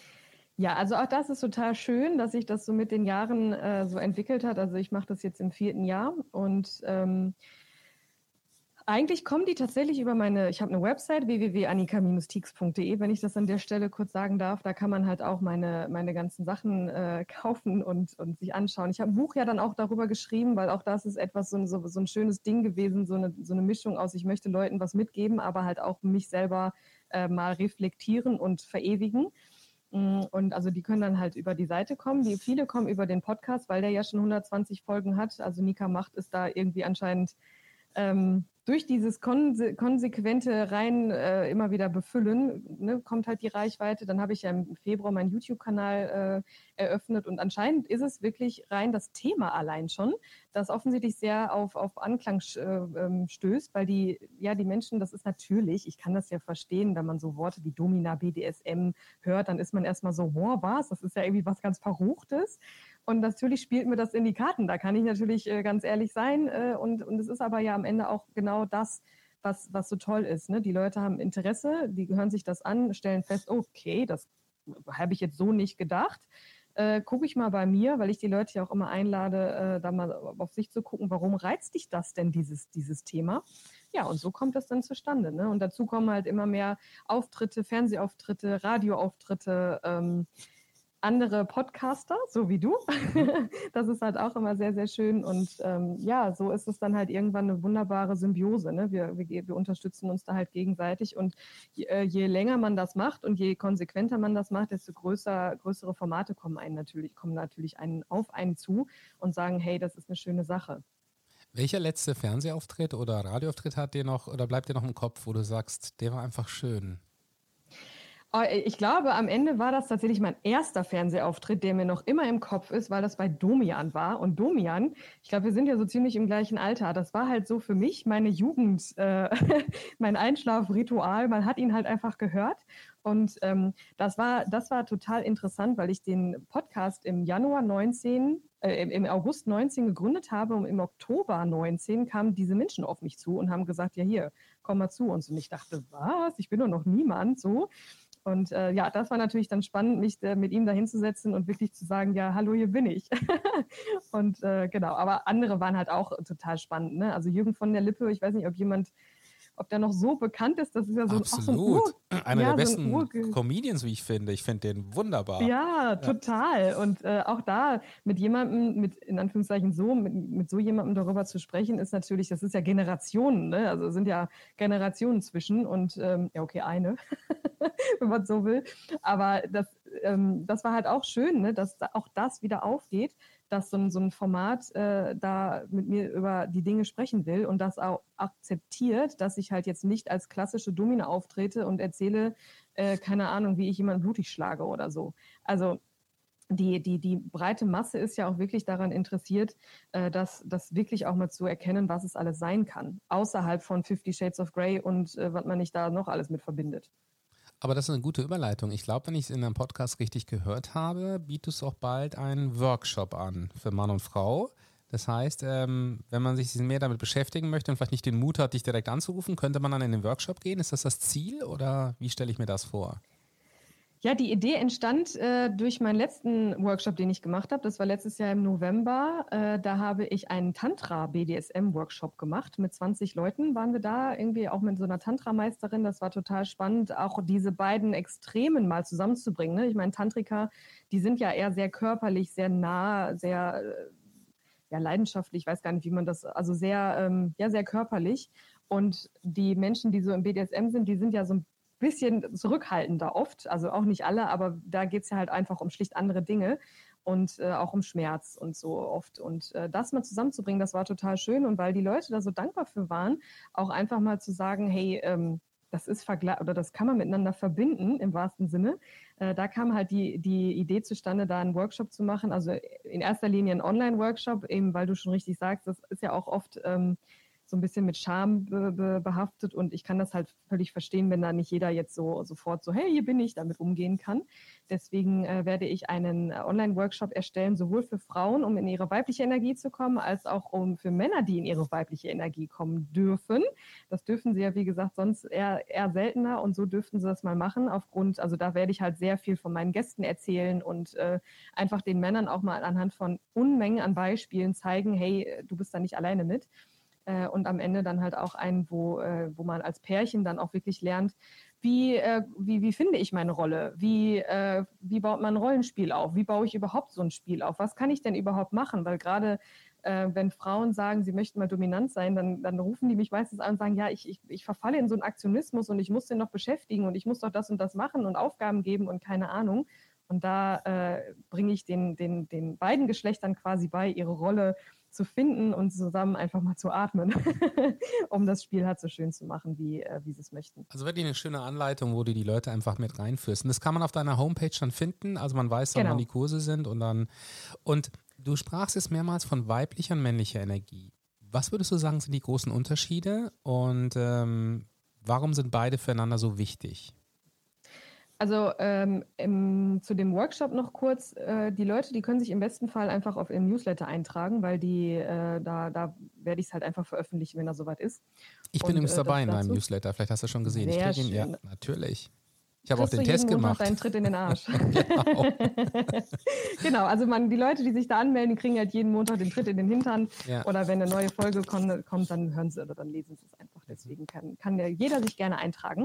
Ja, also auch das ist total schön, dass sich das so mit den Jahren äh, so entwickelt hat. Also ich mache das jetzt im vierten Jahr und ähm, eigentlich kommen die tatsächlich über meine, ich habe eine Website w w w punkt annika Bindestrich tieks punkt de, wenn ich das an der Stelle kurz sagen darf. Da kann man halt auch meine, meine ganzen Sachen äh, kaufen und, und sich anschauen. Ich habe ein Buch ja dann auch darüber geschrieben, weil auch das ist etwas so, so, so ein schönes Ding gewesen, so eine, so eine Mischung aus, ich möchte Leuten was mitgeben, aber halt auch mich selber äh, mal reflektieren und verewigen. Und also die können dann halt über die Seite kommen. Die viele kommen über den Podcast, weil der ja schon hundertzwanzig Folgen hat. Also Nika macht ist da irgendwie anscheinend ähm, durch dieses konse- konsequente rein äh, immer wieder befüllen, ne, kommt halt die Reichweite. Dann habe ich ja im Februar meinen YouTube-Kanal äh, eröffnet und anscheinend ist es wirklich rein das Thema allein schon, das offensichtlich sehr auf, auf Anklang äh, stößt, weil die, ja, die Menschen, das ist natürlich, ich kann das ja verstehen, wenn man so Worte wie Domina, B D S M hört, dann ist man erstmal so, wow, was? Das ist ja irgendwie was ganz Verruchtes. Und natürlich spielt mir das in die Karten. Da kann ich natürlich äh, ganz ehrlich sein. Äh, und, und es ist aber ja am Ende auch genau das, was, was so toll ist. Ne? Die Leute haben Interesse, die hören sich das an, stellen fest, okay, das habe ich jetzt so nicht gedacht. Äh, gucke ich mal bei mir, weil ich die Leute ja auch immer einlade, äh, da mal auf sich zu gucken, warum reizt dich das denn, dieses, dieses Thema? Ja, und so kommt das dann zustande. Ne? Und dazu kommen halt immer mehr Auftritte, Fernsehauftritte, Radioauftritte, ähm, andere Podcaster, so wie du. Das ist halt auch immer sehr, sehr schön. Und ähm, ja, so ist es dann halt irgendwann eine wunderbare Symbiose. Ne? Wir, wir, wir unterstützen uns da halt gegenseitig. Und je, äh, je länger man das macht und je konsequenter man das macht, desto größer, größere Formate kommen einen natürlich, kommen natürlich einen auf einen zu und sagen, hey, das ist eine schöne Sache. Welcher letzte Fernsehauftritt oder Radioauftritt hat dir noch oder bleibt dir noch im Kopf, wo du sagst, der war einfach schön? Ich glaube, am Ende war das tatsächlich mein erster Fernsehauftritt, der mir noch immer im Kopf ist, weil das bei Domian war. Und Domian, ich glaube, wir sind ja so ziemlich im gleichen Alter. Das war halt so für mich meine Jugend, äh, mein Einschlafritual. Man hat ihn halt einfach gehört. Und ähm, das war, das war total interessant, weil ich den Podcast im Januar neunzehn, äh, im August neunzehn gegründet habe und im Oktober neunzehn kamen diese Menschen auf mich zu und haben gesagt, ja hier, komm mal zu uns. Und ich dachte, was? Ich bin doch noch niemand, so. Und äh, ja, das war natürlich dann spannend, mich äh, mit ihm da hinzusetzen und wirklich zu sagen, ja, hallo, hier bin ich. Und äh, genau, aber andere waren halt auch total spannend. Ne? Also Jürgen von der Lippe, ich weiß nicht, ob jemand, ob der noch so bekannt ist, das ist ja so, auch so ein Ur, einer ja, der besten so ein Comedians, wie ich finde. Ich finde den wunderbar. Ja, total. Ja. Und äh, auch da mit jemandem, mit in Anführungszeichen so, mit, mit so jemandem darüber zu sprechen, ist natürlich, das ist ja Generationen, ne? Also sind ja Generationen zwischen und ähm, ja, okay, eine, wenn man so will. Aber das, ähm, das war halt auch schön, ne? Dass auch das wieder aufgeht, dass so ein, so ein Format äh, da mit mir über die Dinge sprechen will und das auch akzeptiert, dass ich halt jetzt nicht als klassische Domina auftrete und erzähle, äh, keine Ahnung, wie ich jemanden blutig schlage oder so. Also die, die, die breite Masse ist ja auch wirklich daran interessiert, äh, das, das wirklich auch mal zu erkennen, was es alles sein kann, außerhalb von Fifty Shades of Grey und äh, was man nicht da noch alles mit verbindet. Aber das ist eine gute Überleitung. Ich glaube, wenn ich es in einem Podcast richtig gehört habe, bietest du auch bald einen Workshop an für Mann und Frau. Das heißt, ähm, wenn man sich mehr damit beschäftigen möchte und vielleicht nicht den Mut hat, dich direkt anzurufen, könnte man dann in den Workshop gehen? Ist das das Ziel oder wie stelle ich mir das vor? Ja, die Idee entstand äh, durch meinen letzten Workshop, den ich gemacht habe. Das war letztes Jahr im November. Äh, da habe ich einen Tantra-B D S M-Workshop gemacht. Mit zwanzig Leuten waren wir da, irgendwie auch mit so einer Tantra-Meisterin. Das war total spannend, auch diese beiden Extremen mal zusammenzubringen. Ne? Ich meine, Tantriker, die sind ja eher sehr körperlich, sehr nah, sehr äh, ja, leidenschaftlich, ich weiß gar nicht, wie man das, also sehr, ähm, ja, sehr körperlich. Und die Menschen, die so im B D S M sind, die sind ja so ein bisschen zurückhaltender oft, also auch nicht alle, aber da geht es ja halt einfach um schlicht andere Dinge und äh, auch um Schmerz und so oft. Und äh, das mal zusammenzubringen, das war total schön. Und weil die Leute da so dankbar für waren, auch einfach mal zu sagen, hey, ähm, das ist vergleich oder das kann man miteinander verbinden im wahrsten Sinne. Äh, da kam halt die, die Idee zustande, da einen Workshop zu machen. Also in erster Linie ein Online-Workshop, eben weil du schon richtig sagst, das ist ja auch oft ähm, so ein bisschen mit Scham be- be- behaftet und ich kann das halt völlig verstehen, wenn da nicht jeder jetzt so sofort so, hey, hier bin ich, damit umgehen kann. Deswegen äh, werde ich einen äh, Online-Workshop erstellen, sowohl für Frauen, um in ihre weibliche Energie zu kommen, als auch um für Männer, die in ihre weibliche Energie kommen dürfen. Das dürfen sie ja, wie gesagt, sonst eher, eher seltener und so dürften sie das mal machen. Aufgrund, also da werde ich halt sehr viel von meinen Gästen erzählen und äh, einfach den Männern auch mal anhand von Unmengen an Beispielen zeigen, hey, du bist da nicht alleine mit. Und am Ende dann halt auch einen, wo, äh, wo man als Pärchen dann auch wirklich lernt, wie, äh, wie, wie finde ich meine Rolle? Wie, äh, wie baut man ein Rollenspiel auf? Wie baue ich überhaupt so ein Spiel auf? Was kann ich denn überhaupt machen? Weil gerade äh, wenn Frauen sagen, sie möchten mal dominant sein, dann, dann rufen die mich meistens an und sagen, ja, ich, ich, ich verfalle in so einen Aktionismus und ich muss den noch beschäftigen und ich muss doch das und das machen und Aufgaben geben und keine Ahnung. Und da äh, bringe ich den, den, den beiden Geschlechtern quasi bei, ihre Rolle zu finden und zusammen einfach mal zu atmen, um das Spiel halt so schön zu machen, wie, äh, wie sie es möchten. Also wirklich eine schöne Anleitung, wo du die Leute einfach mit reinführst. Und das kann man auf deiner Homepage dann finden, also man weiß dann, genau, wann die Kurse sind und dann, und du sprachst jetzt mehrmals von weiblicher und männlicher Energie. Was würdest du sagen, sind die großen Unterschiede und ähm, warum sind beide füreinander so wichtig? Also ähm, im, zu dem Workshop noch kurz, äh, die Leute, die können sich im besten Fall einfach auf ihren Newsletter eintragen, weil die, äh, da, da werde ich es halt einfach veröffentlichen, wenn er soweit ist. Ich bin Und, übrigens äh, dabei das in meinem dazu. Newsletter, vielleicht hast du schon gesehen. Sehr Ich kriege ihn, ja, schön. natürlich. Ich habe auch Kriegst den du Test jeden Montag gemacht. deinen Tritt in den Arsch. Genau. Genau, also man, die Leute, die sich da anmelden, die kriegen halt jeden Montag den Tritt in den Hintern. Ja. Oder wenn eine neue Folge kommt, kommt, dann hören sie oder dann lesen sie es einfach. Deswegen kann, kann ja jeder sich gerne eintragen.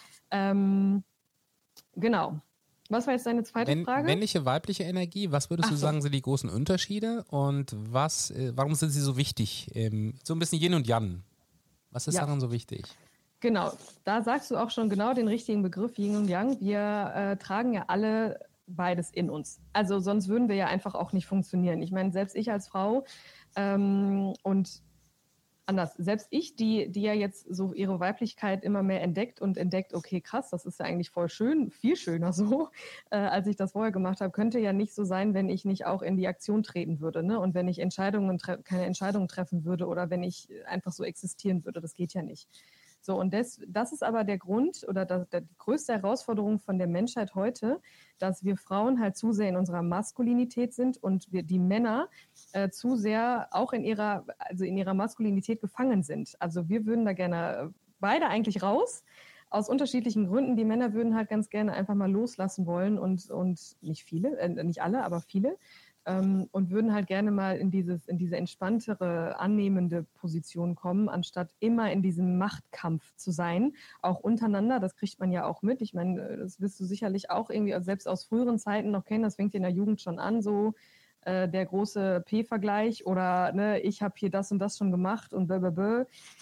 Ähm, genau. Was war jetzt deine zweite Wenn, Frage? männliche, weibliche Energie, was würdest Ach du so. sagen, sind die großen Unterschiede und was, äh, warum sind sie so wichtig? Ähm, so ein bisschen Yin und Yang. Was ist Ja. daran so wichtig? Genau, da sagst du auch schon genau den richtigen Begriff Yin und Yang. Wir äh, tragen ja alle beides in uns. Also sonst würden wir ja einfach auch nicht funktionieren. Ich meine, selbst ich als Frau ähm, und anders, selbst ich, die, die ja jetzt so ihre Weiblichkeit immer mehr entdeckt und entdeckt, okay, krass, das ist ja eigentlich voll schön, viel schöner so, äh, als ich das vorher gemacht habe, könnte ja nicht so sein, wenn ich nicht auch in die Aktion treten würde, ne? Und wenn ich Entscheidungen tre- keine Entscheidungen treffen würde oder wenn ich einfach so existieren würde, das geht ja nicht. So, und das, das ist aber der Grund oder das, die größte Herausforderung von der Menschheit heute, dass wir Frauen halt zu sehr in unserer Maskulinität sind und wir, die Männer äh, zu sehr auch in ihrer, also in ihrer Maskulinität gefangen sind. Also wir würden da gerne beide eigentlich raus, aus unterschiedlichen Gründen. Die Männer würden halt ganz gerne einfach mal loslassen wollen und, und nicht viele, äh, nicht alle, aber viele. Ähm, und würden halt gerne mal in, dieses, in diese entspanntere, annehmende Position kommen, anstatt immer in diesem Machtkampf zu sein, auch untereinander. Das kriegt man ja auch mit. Ich meine, das wirst du sicherlich auch irgendwie selbst aus früheren Zeiten noch kennen. Das fängt in der Jugend schon an, so äh, der große P-Vergleich oder ne, ich habe hier das und das schon gemacht und blablabla.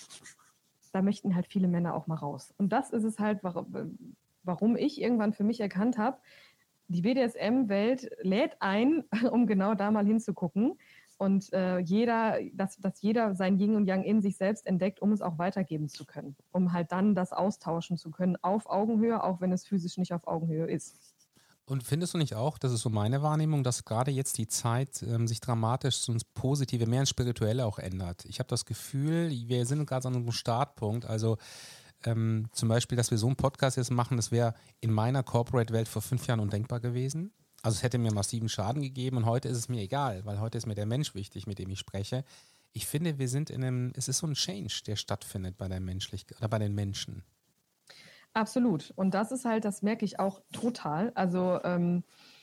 Da möchten halt viele Männer auch mal raus. Und das ist es halt, warum ich irgendwann für mich erkannt habe, die B D S M-Welt lädt ein, um genau da mal hinzugucken und äh, jeder, dass, dass jeder sein Yin und Yang in sich selbst entdeckt, um es auch weitergeben zu können, um halt dann das austauschen zu können auf Augenhöhe, auch wenn es physisch nicht auf Augenhöhe ist. Und findest du nicht auch, das ist so meine Wahrnehmung, dass gerade jetzt die Zeit ähm, sich dramatisch so ins Positive, mehr ins Spirituelle auch ändert? Ich habe das Gefühl, wir sind gerade an einem Startpunkt, also Ähm, zum Beispiel, dass wir so einen Podcast jetzt machen, das wäre in meiner Corporate-Welt vor fünf Jahren undenkbar gewesen. Also es hätte mir massiven Schaden gegeben und heute ist es mir egal, weil heute ist mir der Mensch wichtig, mit dem ich spreche. Ich finde, wir sind in einem, es ist so ein Change, der stattfindet bei der Menschlichkeit oder bei den Menschen. Absolut. Und das ist halt, das merke ich auch total. Also ähm,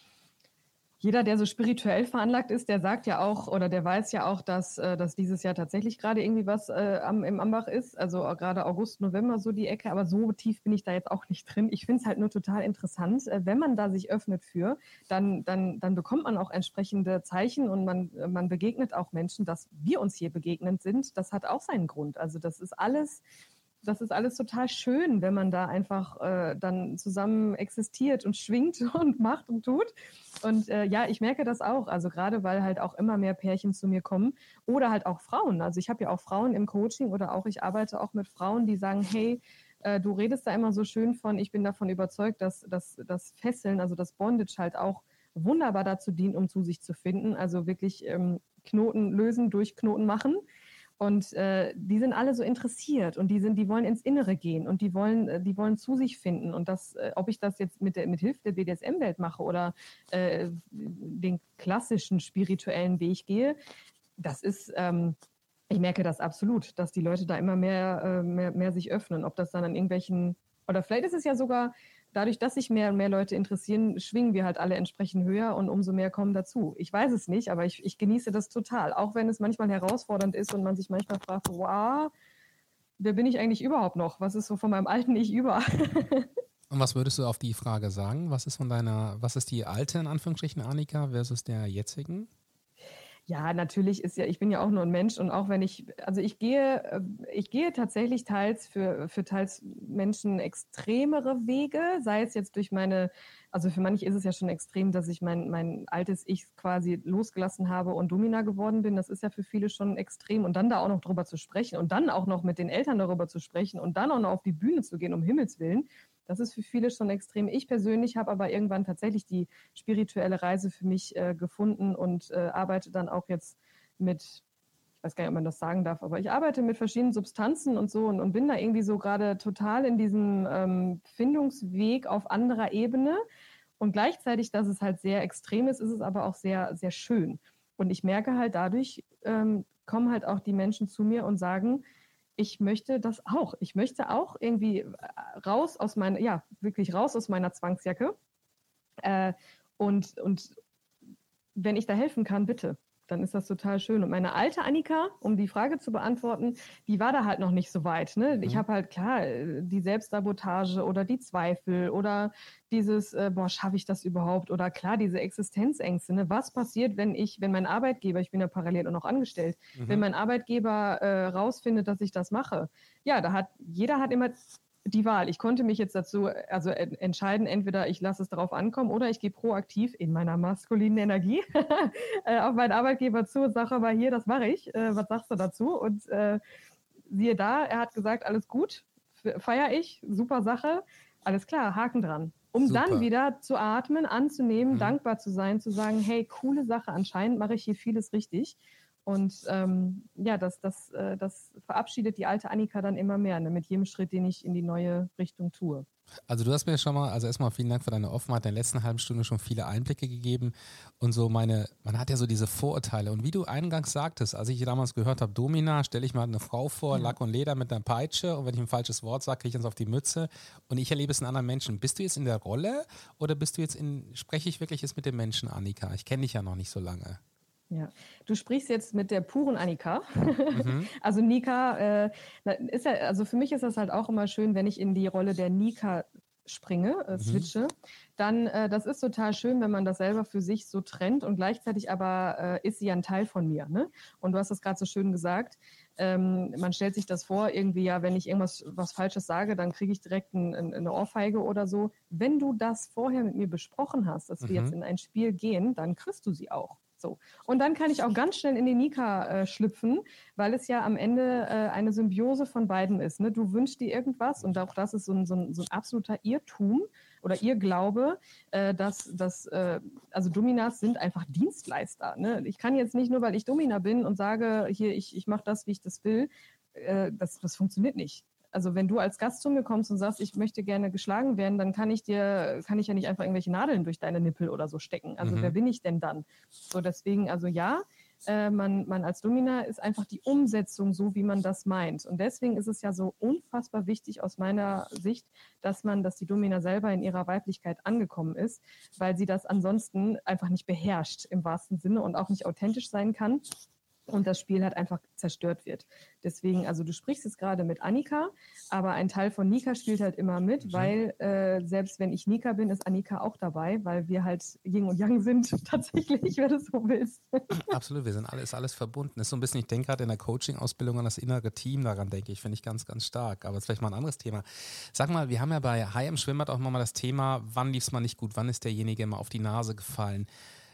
jeder, der so spirituell veranlagt ist, der sagt ja auch oder der weiß ja auch, dass, äh, dass dieses Jahr tatsächlich gerade irgendwie was äh, am, im Ambach ist. Also äh, gerade August, November so die Ecke. Aber so tief bin ich da jetzt auch nicht drin. Ich finde es halt nur total interessant. Äh, wenn man da sich öffnet für, dann, dann, dann bekommt man auch entsprechende Zeichen und man, man begegnet auch Menschen, dass wir uns hier begegnet sind. Das hat auch seinen Grund. Also das ist alles... Das ist alles total schön, wenn man da einfach äh, dann zusammen existiert und schwingt und macht und tut. Und äh, ja, ich merke das auch. Also gerade, weil halt auch immer mehr Pärchen zu mir kommen oder halt auch Frauen. Also ich habe ja auch Frauen im Coaching oder auch ich arbeite auch mit Frauen, die sagen, hey, äh, du redest da immer so schön von, ich bin davon überzeugt, dass, dass das Fesseln, also das Bondage halt auch wunderbar dazu dient, um zu sich zu finden. Also wirklich ähm, Knoten lösen, durch Knoten machen. Und äh, die sind alle so interessiert und die sind, die wollen ins Innere gehen und die wollen, äh, die wollen zu sich finden. Und das, äh, ob ich das jetzt mit der mit Hilfe der B D S M-Welt mache oder äh, den klassischen spirituellen Weg gehe, das ist, ähm, ich merke das absolut, dass die Leute da immer mehr, äh, mehr, mehr sich öffnen. Ob das dann an irgendwelchen, oder vielleicht ist es ja sogar dadurch, dass sich mehr und mehr Leute interessieren, schwingen wir halt alle entsprechend höher und umso mehr kommen dazu. Ich weiß es nicht, aber ich, ich genieße das total. Auch wenn es manchmal herausfordernd ist und man sich manchmal fragt, wow, wer bin ich eigentlich überhaupt noch? Was ist so von meinem alten Ich über? Und was würdest du auf die Frage sagen? Was ist von deiner, was ist die alte, in Anführungsstrichen, Annika versus der jetzigen? Ja, natürlich ist ja, ich bin ja auch nur ein Mensch und auch wenn ich, also ich gehe, ich gehe tatsächlich teils für, für teils Menschen extremere Wege, sei es jetzt durch meine, also für manche ist es ja schon extrem, dass ich mein, mein altes Ich quasi losgelassen habe und Domina geworden bin. Das ist ja für viele schon extrem und dann da auch noch drüber zu sprechen und dann auch noch mit den Eltern darüber zu sprechen und dann auch noch auf die Bühne zu gehen, um Himmels Willen. Das ist für viele schon extrem. Ich persönlich habe aber irgendwann tatsächlich die spirituelle Reise für mich äh, gefunden und äh, arbeite dann auch jetzt mit, ich ich weiß gar nicht, ob man das sagen darf, aber ich arbeite mit verschiedenen Substanzen und so und, und bin da irgendwie so gerade total in diesem ähm, Findungsweg auf anderer Ebene. Und gleichzeitig, dass es halt sehr extrem ist, ist es aber auch sehr, sehr schön. Und ich merke halt dadurch, ähm, kommen halt auch die Menschen zu mir und sagen, ich möchte das auch. Ich möchte auch irgendwie raus aus meiner, ja, wirklich raus aus meiner Zwangsjacke. Äh, und, und wenn ich da helfen kann, bitte. Dann ist das total schön. Und meine alte Annika, um die Frage zu beantworten, die war da halt noch nicht so weit. Ne? Mhm. Ich habe halt, klar, die Selbstsabotage oder die Zweifel oder dieses, äh, boah, schaffe ich das überhaupt? Oder klar, diese Existenzängste. Ne? Was passiert, wenn ich, wenn mein Arbeitgeber, ich bin ja parallel auch noch angestellt, mhm. wenn mein Arbeitgeber äh, rausfindet, dass ich das mache? Ja, da hat, jeder hat immer die Wahl. Ich konnte mich jetzt dazu also entscheiden, entweder ich lasse es darauf ankommen oder ich gehe proaktiv in meiner maskulinen Energie auf meinen Arbeitgeber zu und sage, aber hier, das mache ich. Äh, was sagst du dazu? Und äh, siehe da, er hat gesagt, alles gut, feiere ich, super Sache, alles klar, Haken dran. Um super. Dann wieder zu atmen, anzunehmen, mhm. dankbar zu sein, zu sagen, hey, coole Sache, anscheinend mache ich hier vieles richtig. Und ähm, ja, das, das, äh, das verabschiedet die alte Annika dann immer mehr, ne, mit jedem Schritt, den ich in die neue Richtung tue. Also du hast mir schon mal, also erstmal vielen Dank für deine Offenheit, in der letzten halben Stunde schon viele Einblicke gegeben und so meine, man hat ja so diese Vorurteile und wie du eingangs sagtest, als ich damals gehört habe, Domina, stelle ich mal eine Frau vor, ja. Lack und Leder mit einer Peitsche und wenn ich ein falsches Wort sage, kriege ich uns auf die Mütze und ich erlebe es in anderen Menschen. Bist du jetzt in der Rolle oder bist du jetzt in, spreche ich wirklich jetzt mit dem Menschen, Annika? Ich kenne dich ja noch nicht so lange. Ja, du sprichst jetzt mit der puren Annika. Mhm. Also Nika, äh, ist ja, also für mich ist das halt auch immer schön, wenn ich in die Rolle der Nika springe, äh, switche, mhm. dann äh, das ist total schön, wenn man das selber für sich so trennt und gleichzeitig aber äh, ist sie ja ein Teil von mir. Ne? Und du hast das gerade so schön gesagt, ähm, man stellt sich das vor, irgendwie ja, wenn ich irgendwas was Falsches sage, dann kriege ich direkt ein, ein, eine Ohrfeige oder so. Wenn du das vorher mit mir besprochen hast, dass mhm. wir jetzt in ein Spiel gehen, dann kriegst du sie auch. So. Und dann kann ich auch ganz schnell in die Nika äh, schlüpfen, weil es ja am Ende äh, eine Symbiose von beiden ist. Ne? Du wünschst dir irgendwas und auch das ist so ein, so ein, so ein absoluter Irrtum oder Irrglaube, äh, dass, dass äh, also Dominas sind einfach Dienstleister. Ne? Ich kann jetzt nicht nur, weil ich Domina bin und sage, hier, ich, ich mache das, wie ich das will, äh, das, das funktioniert nicht. Also wenn du als Gast zu mir kommst und sagst, ich möchte gerne geschlagen werden, dann kann ich dir, kann ich ja nicht einfach irgendwelche Nadeln durch deine Nippel oder so stecken. Also mhm. wer bin ich denn dann? So deswegen, also ja, äh, man, man als Domina ist einfach die Umsetzung so, wie man das meint. Und deswegen ist es ja so unfassbar wichtig aus meiner Sicht, dass man, dass die Domina selber in ihrer Weiblichkeit angekommen ist, weil sie das ansonsten einfach nicht beherrscht im wahrsten Sinne und auch nicht authentisch sein kann. Und das Spiel halt einfach zerstört wird. Deswegen, also du sprichst jetzt gerade mit Annika, aber ein Teil von Nika spielt halt immer mit, mhm. weil äh, selbst wenn ich Nika bin, ist Annika auch dabei, weil wir halt Yin und Yang sind, tatsächlich, wenn du es so willst. Absolut, wir sind alles, alles verbunden. Das ist so ein bisschen, ich denke gerade in der Coaching-Ausbildung an das innere Team, daran denke ich, finde ich ganz, ganz stark. Aber das ist vielleicht mal ein anderes Thema. Sag mal, wir haben ja bei Hai im Schwimmbad auch mal das Thema, wann lief es mal nicht gut, wann ist derjenige mal auf die Nase gefallen?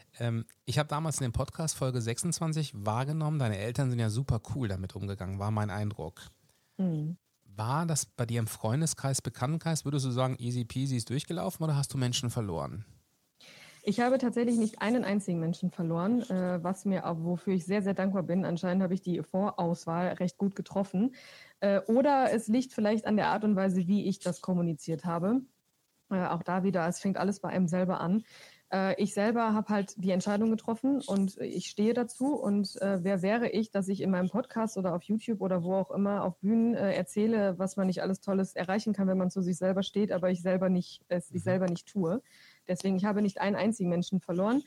Ich habe damals in dem Podcast Folge sechsundzwanzig wahrgenommen, deine Eltern sind ja super cool damit umgegangen, war mein Eindruck. Mhm. War das bei dir im Freundeskreis, Bekanntenkreis, würdest du sagen, easy peasy ist durchgelaufen oder hast du Menschen verloren? Ich habe tatsächlich nicht einen einzigen Menschen verloren, was mir, wofür ich sehr, sehr dankbar bin. Anscheinend habe ich die Vorauswahl recht gut getroffen. Oder es liegt vielleicht an der Art und Weise, wie ich das kommuniziert habe. Auch da wieder, es fängt alles bei einem selber an. Ich selber habe halt die Entscheidung getroffen und ich stehe dazu. Und äh, wer wäre ich, dass ich in meinem Podcast oder auf YouTube oder wo auch immer auf Bühnen äh, erzähle, was man nicht alles Tolles erreichen kann, wenn man zu sich selber steht, aber ich selber nicht, es ich selber nicht tue. Deswegen, ich habe nicht einen einzigen Menschen verloren.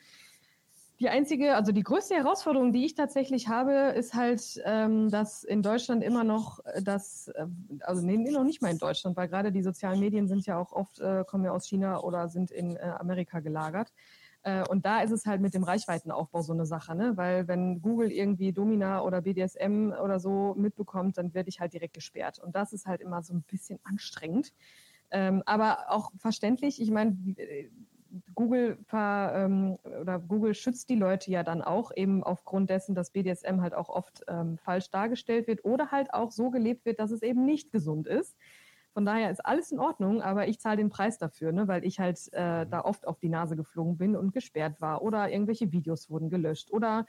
Die einzige, also die größte Herausforderung, die ich tatsächlich habe, ist halt, ähm, dass in Deutschland immer noch das, äh, also nee, noch nicht mal in Deutschland, weil gerade die sozialen Medien sind ja auch oft, äh, kommen ja aus China oder sind in äh, Amerika gelagert. Äh, und da ist es halt mit dem Reichweitenaufbau so eine Sache, ne? Weil wenn Google irgendwie Domina oder B D S M oder so mitbekommt, dann werde ich halt direkt gesperrt. Und das ist halt immer so ein bisschen anstrengend. Ähm, aber auch verständlich, ich meine, Google ver, ähm, oder Google schützt die Leute ja dann auch eben aufgrund dessen, dass B D S M halt auch oft ähm, falsch dargestellt wird oder halt auch so gelebt wird, dass es eben nicht gesund ist. Von daher ist alles in Ordnung, aber ich zahle den Preis dafür, ne, weil ich halt äh, da oft auf die Nase geflogen bin und gesperrt war oder irgendwelche Videos wurden gelöscht oder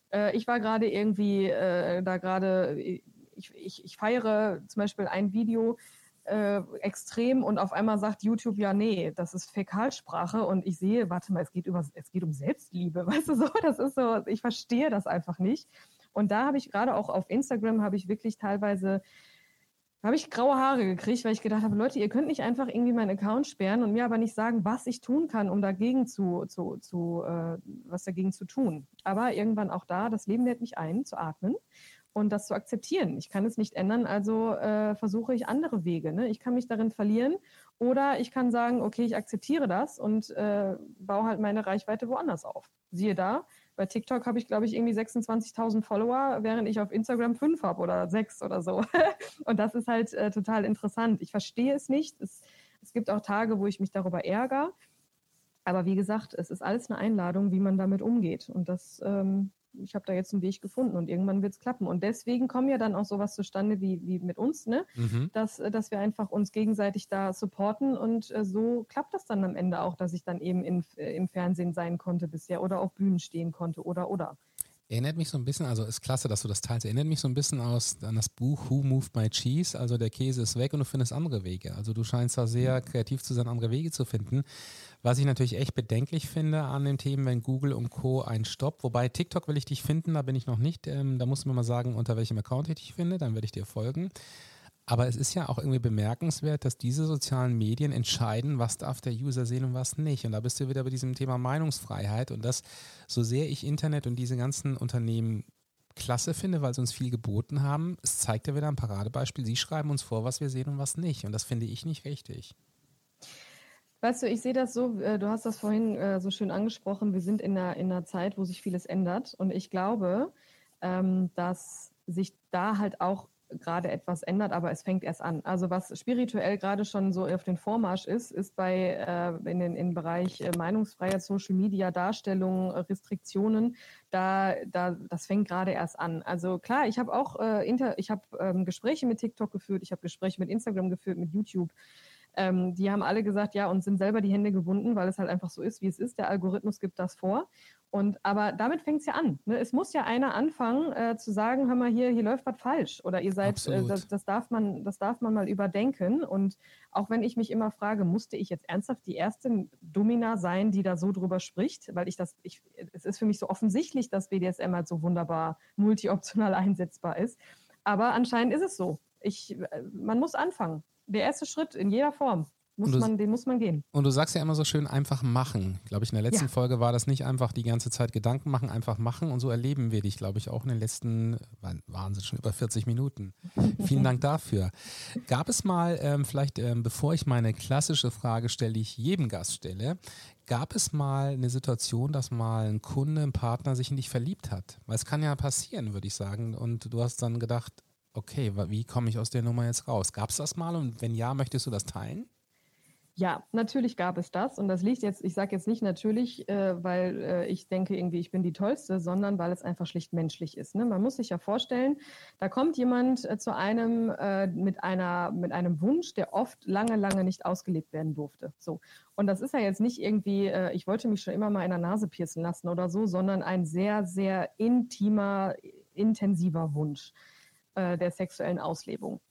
Äh, ich war gerade irgendwie äh, da gerade, ich, ich, ich feiere zum Beispiel ein Video äh, extrem und auf einmal sagt YouTube, ja, nee, das ist Fäkalsprache und ich sehe, warte mal, es geht, über, es geht um Selbstliebe, weißt du so, das ist so, ich verstehe das einfach nicht. Und da habe ich gerade auch auf Instagram, habe ich wirklich teilweise, habe ich graue Haare gekriegt, weil ich gedacht habe, Leute, ihr könnt nicht einfach irgendwie meinen Account sperren und mir aber nicht sagen, was ich tun kann, um dagegen zu, zu, zu äh, was dagegen zu tun. Aber irgendwann auch da, das Leben lädt mich ein, zu atmen und das zu akzeptieren. Ich kann es nicht ändern, also äh, versuche ich andere Wege. Ne? Ich kann mich darin verlieren oder ich kann sagen, okay, ich akzeptiere das und äh, baue halt meine Reichweite woanders auf. Siehe da, bei TikTok habe ich, glaube ich, irgendwie sechsundzwanzigtausend Follower, während ich auf Instagram fünf habe oder sechs oder so. Und das ist halt äh, total interessant. Ich verstehe es nicht. Es, es gibt auch Tage, wo ich mich darüber ärgere. Aber wie gesagt, es ist alles eine Einladung, wie man damit umgeht. Und das, ähm, ich habe da jetzt einen Weg gefunden und irgendwann wird es klappen. Und deswegen kommen ja dann auch sowas zustande wie, wie mit uns, ne? Mhm. Dass, dass wir einfach uns gegenseitig da supporten und äh, so klappt das dann am Ende auch, dass ich dann eben in, äh, im Fernsehen sein konnte bisher oder auf Bühnen stehen konnte oder oder. Erinnert mich so ein bisschen, also ist klasse, dass du das teilst, erinnert mich so ein bisschen aus, an das Buch Who Moved My Cheese, also der Käse ist weg und du findest andere Wege. Also du scheinst da sehr kreativ zu sein, andere Wege zu finden. Was ich natürlich echt bedenklich finde an den Themen, wenn Google und Co. einen Stopp, wobei TikTok will ich dich finden, da bin ich noch nicht, ähm, da musst du mir mal sagen, unter welchem Account ich dich finde, dann werde ich dir folgen. Aber es ist ja auch irgendwie bemerkenswert, dass diese sozialen Medien entscheiden, was darf der User sehen und was nicht. Und da bist du wieder bei diesem Thema Meinungsfreiheit. Und das, so sehr ich Internet und diese ganzen Unternehmen klasse finde, weil sie uns viel geboten haben, es zeigt ja wieder ein Paradebeispiel. Sie schreiben uns vor, was wir sehen und was nicht. Und das finde ich nicht richtig. Weißt du, ich sehe das so, du hast das vorhin äh, so schön angesprochen, wir sind in einer, in einer Zeit, wo sich vieles ändert. Und ich glaube, ähm, dass sich da halt auch gerade etwas ändert, aber es fängt erst an. Also was spirituell gerade schon so auf den Vormarsch ist, ist bei äh, in den im Bereich äh, Meinungsfreiheit, Social Media, Darstellung, äh, Restriktionen, da, da das fängt gerade erst an. Also klar, ich habe auch äh, inter, ich habe ähm, Gespräche mit TikTok geführt, ich habe Gespräche mit Instagram geführt, mit YouTube. Ähm, die haben alle gesagt, ja, und sind selber die Hände gebunden, weil es halt einfach so ist, wie es ist. Der Algorithmus gibt das vor. Und aber damit fängt es ja an. Ne? Es muss ja einer anfangen äh, zu sagen, hör mal, hier, hier läuft was falsch. Oder ihr seid, äh, das, das darf man, das darf man mal überdenken. Und auch wenn ich mich immer frage, musste ich jetzt ernsthaft die erste Domina sein, die da so drüber spricht? Weil ich das, ich, es ist für mich so offensichtlich, dass B D S M halt so wunderbar multioptional einsetzbar ist. Aber anscheinend ist es so. Ich, man muss anfangen. Der erste Schritt in jeder Form, muss du, man, den muss man gehen. Und du sagst ja immer so schön, einfach machen. Glaube ich, in der letzten ja. Folge war das nicht einfach die ganze Zeit Gedanken machen, einfach machen. Und so erleben wir dich, glaube ich, auch in den letzten, Wahnsinn, schon über vierzig Minuten. Vielen Dank dafür. Gab es mal, ähm, vielleicht ähm, bevor ich meine klassische Frage stelle, die ich jedem Gast stelle, gab es mal eine Situation, dass mal ein Kunde, ein Partner sich in dich verliebt hat? Weil es kann ja passieren, würde ich sagen. Und du hast dann gedacht, okay, wie komme ich aus der Nummer jetzt raus? Gab es das mal und wenn ja, möchtest du das teilen? Ja, natürlich gab es das und das liegt jetzt, ich sage jetzt nicht natürlich, äh, weil äh, ich denke irgendwie, ich bin die Tollste, sondern weil es einfach schlicht menschlich ist. Ne? Man muss sich ja vorstellen, da kommt jemand äh, zu einem äh, mit einer mit einem Wunsch, der oft lange, lange nicht ausgelebt werden durfte. So. Und das ist ja jetzt nicht irgendwie, äh, ich wollte mich schon immer mal in der Nase piercen lassen oder so, sondern ein sehr, sehr intimer, intensiver Wunsch der sexuellen Auslebung.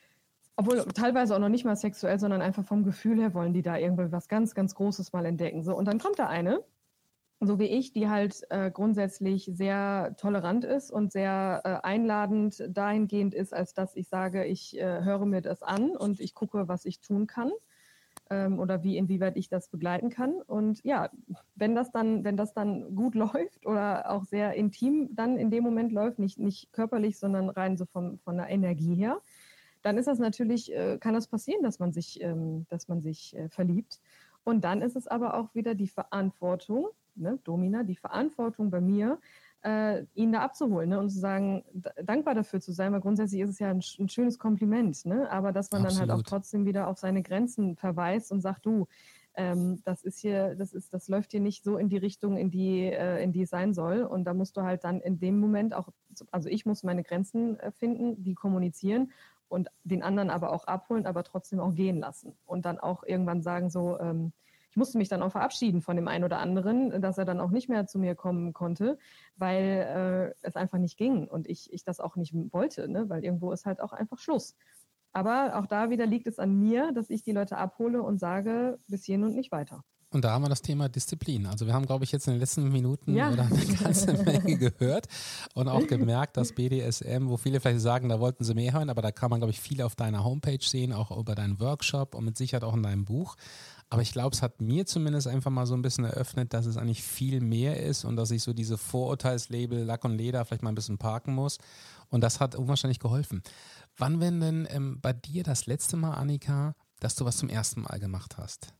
Obwohl teilweise auch noch nicht mal sexuell, sondern einfach vom Gefühl her wollen die da irgendwie was ganz, ganz Großes mal entdecken. So, und dann kommt da eine, so wie ich, die halt äh, grundsätzlich sehr tolerant ist und sehr äh, einladend dahingehend ist, als dass ich sage, ich äh, höre mir das an und ich gucke, was ich tun kann ähm, oder wie, inwieweit ich das begleiten kann. Und ja, wenn das dann, wenn das dann gut läuft oder auch sehr intim dann in dem Moment läuft, nicht, nicht körperlich, sondern rein so vom, von der Energie her, dann ist das natürlich, äh, kann das passieren, dass man sich, ähm, dass man sich äh, verliebt. Und dann ist es aber auch wieder die Verantwortung, ne, Domina, die Verantwortung bei mir, äh, ihn da abzuholen, ne, und zu sagen, d- dankbar dafür zu sein, weil grundsätzlich ist es ja ein, sch- ein schönes Kompliment, ne, aber dass man Absolut. dann halt auch trotzdem wieder auf seine Grenzen verweist und sagt, du, ähm, das ist hier, das ist, das läuft hier nicht so in die Richtung, in die, äh, in die es sein soll. Und da musst du halt dann in dem Moment auch, also ich muss meine Grenzen äh, finden, die kommunizieren und den anderen aber auch abholen, aber trotzdem auch gehen lassen. Und dann auch irgendwann sagen so, ähm, ich musste mich dann auch verabschieden von dem einen oder anderen, dass er dann auch nicht mehr zu mir kommen konnte, weil äh, es einfach nicht ging und ich, ich das auch nicht wollte, ne? Weil irgendwo ist halt auch einfach Schluss. Aber auch da wieder liegt es an mir, dass ich die Leute abhole und sage, bis hierhin und nicht weiter. Und da haben wir das Thema Disziplin. Also wir haben, glaube ich, jetzt in den letzten Minuten ja. oder eine ganze Menge gehört und auch gemerkt, dass B D S M, wo viele vielleicht sagen, da wollten sie mehr hören, aber da kann man, glaube ich, viel auf deiner Homepage sehen, auch über deinen Workshop und mit Sicherheit auch in deinem Buch. Aber ich glaube, es hat mir zumindest einfach mal so ein bisschen eröffnet, dass es eigentlich viel mehr ist und dass ich so diese Vorurteilslabel Lack und Leder vielleicht mal ein bisschen parken muss. Und das hat unwahrscheinlich geholfen. Wann war denn ähm, bei dir das letzte Mal, Annika, dass du was zum ersten Mal gemacht hast?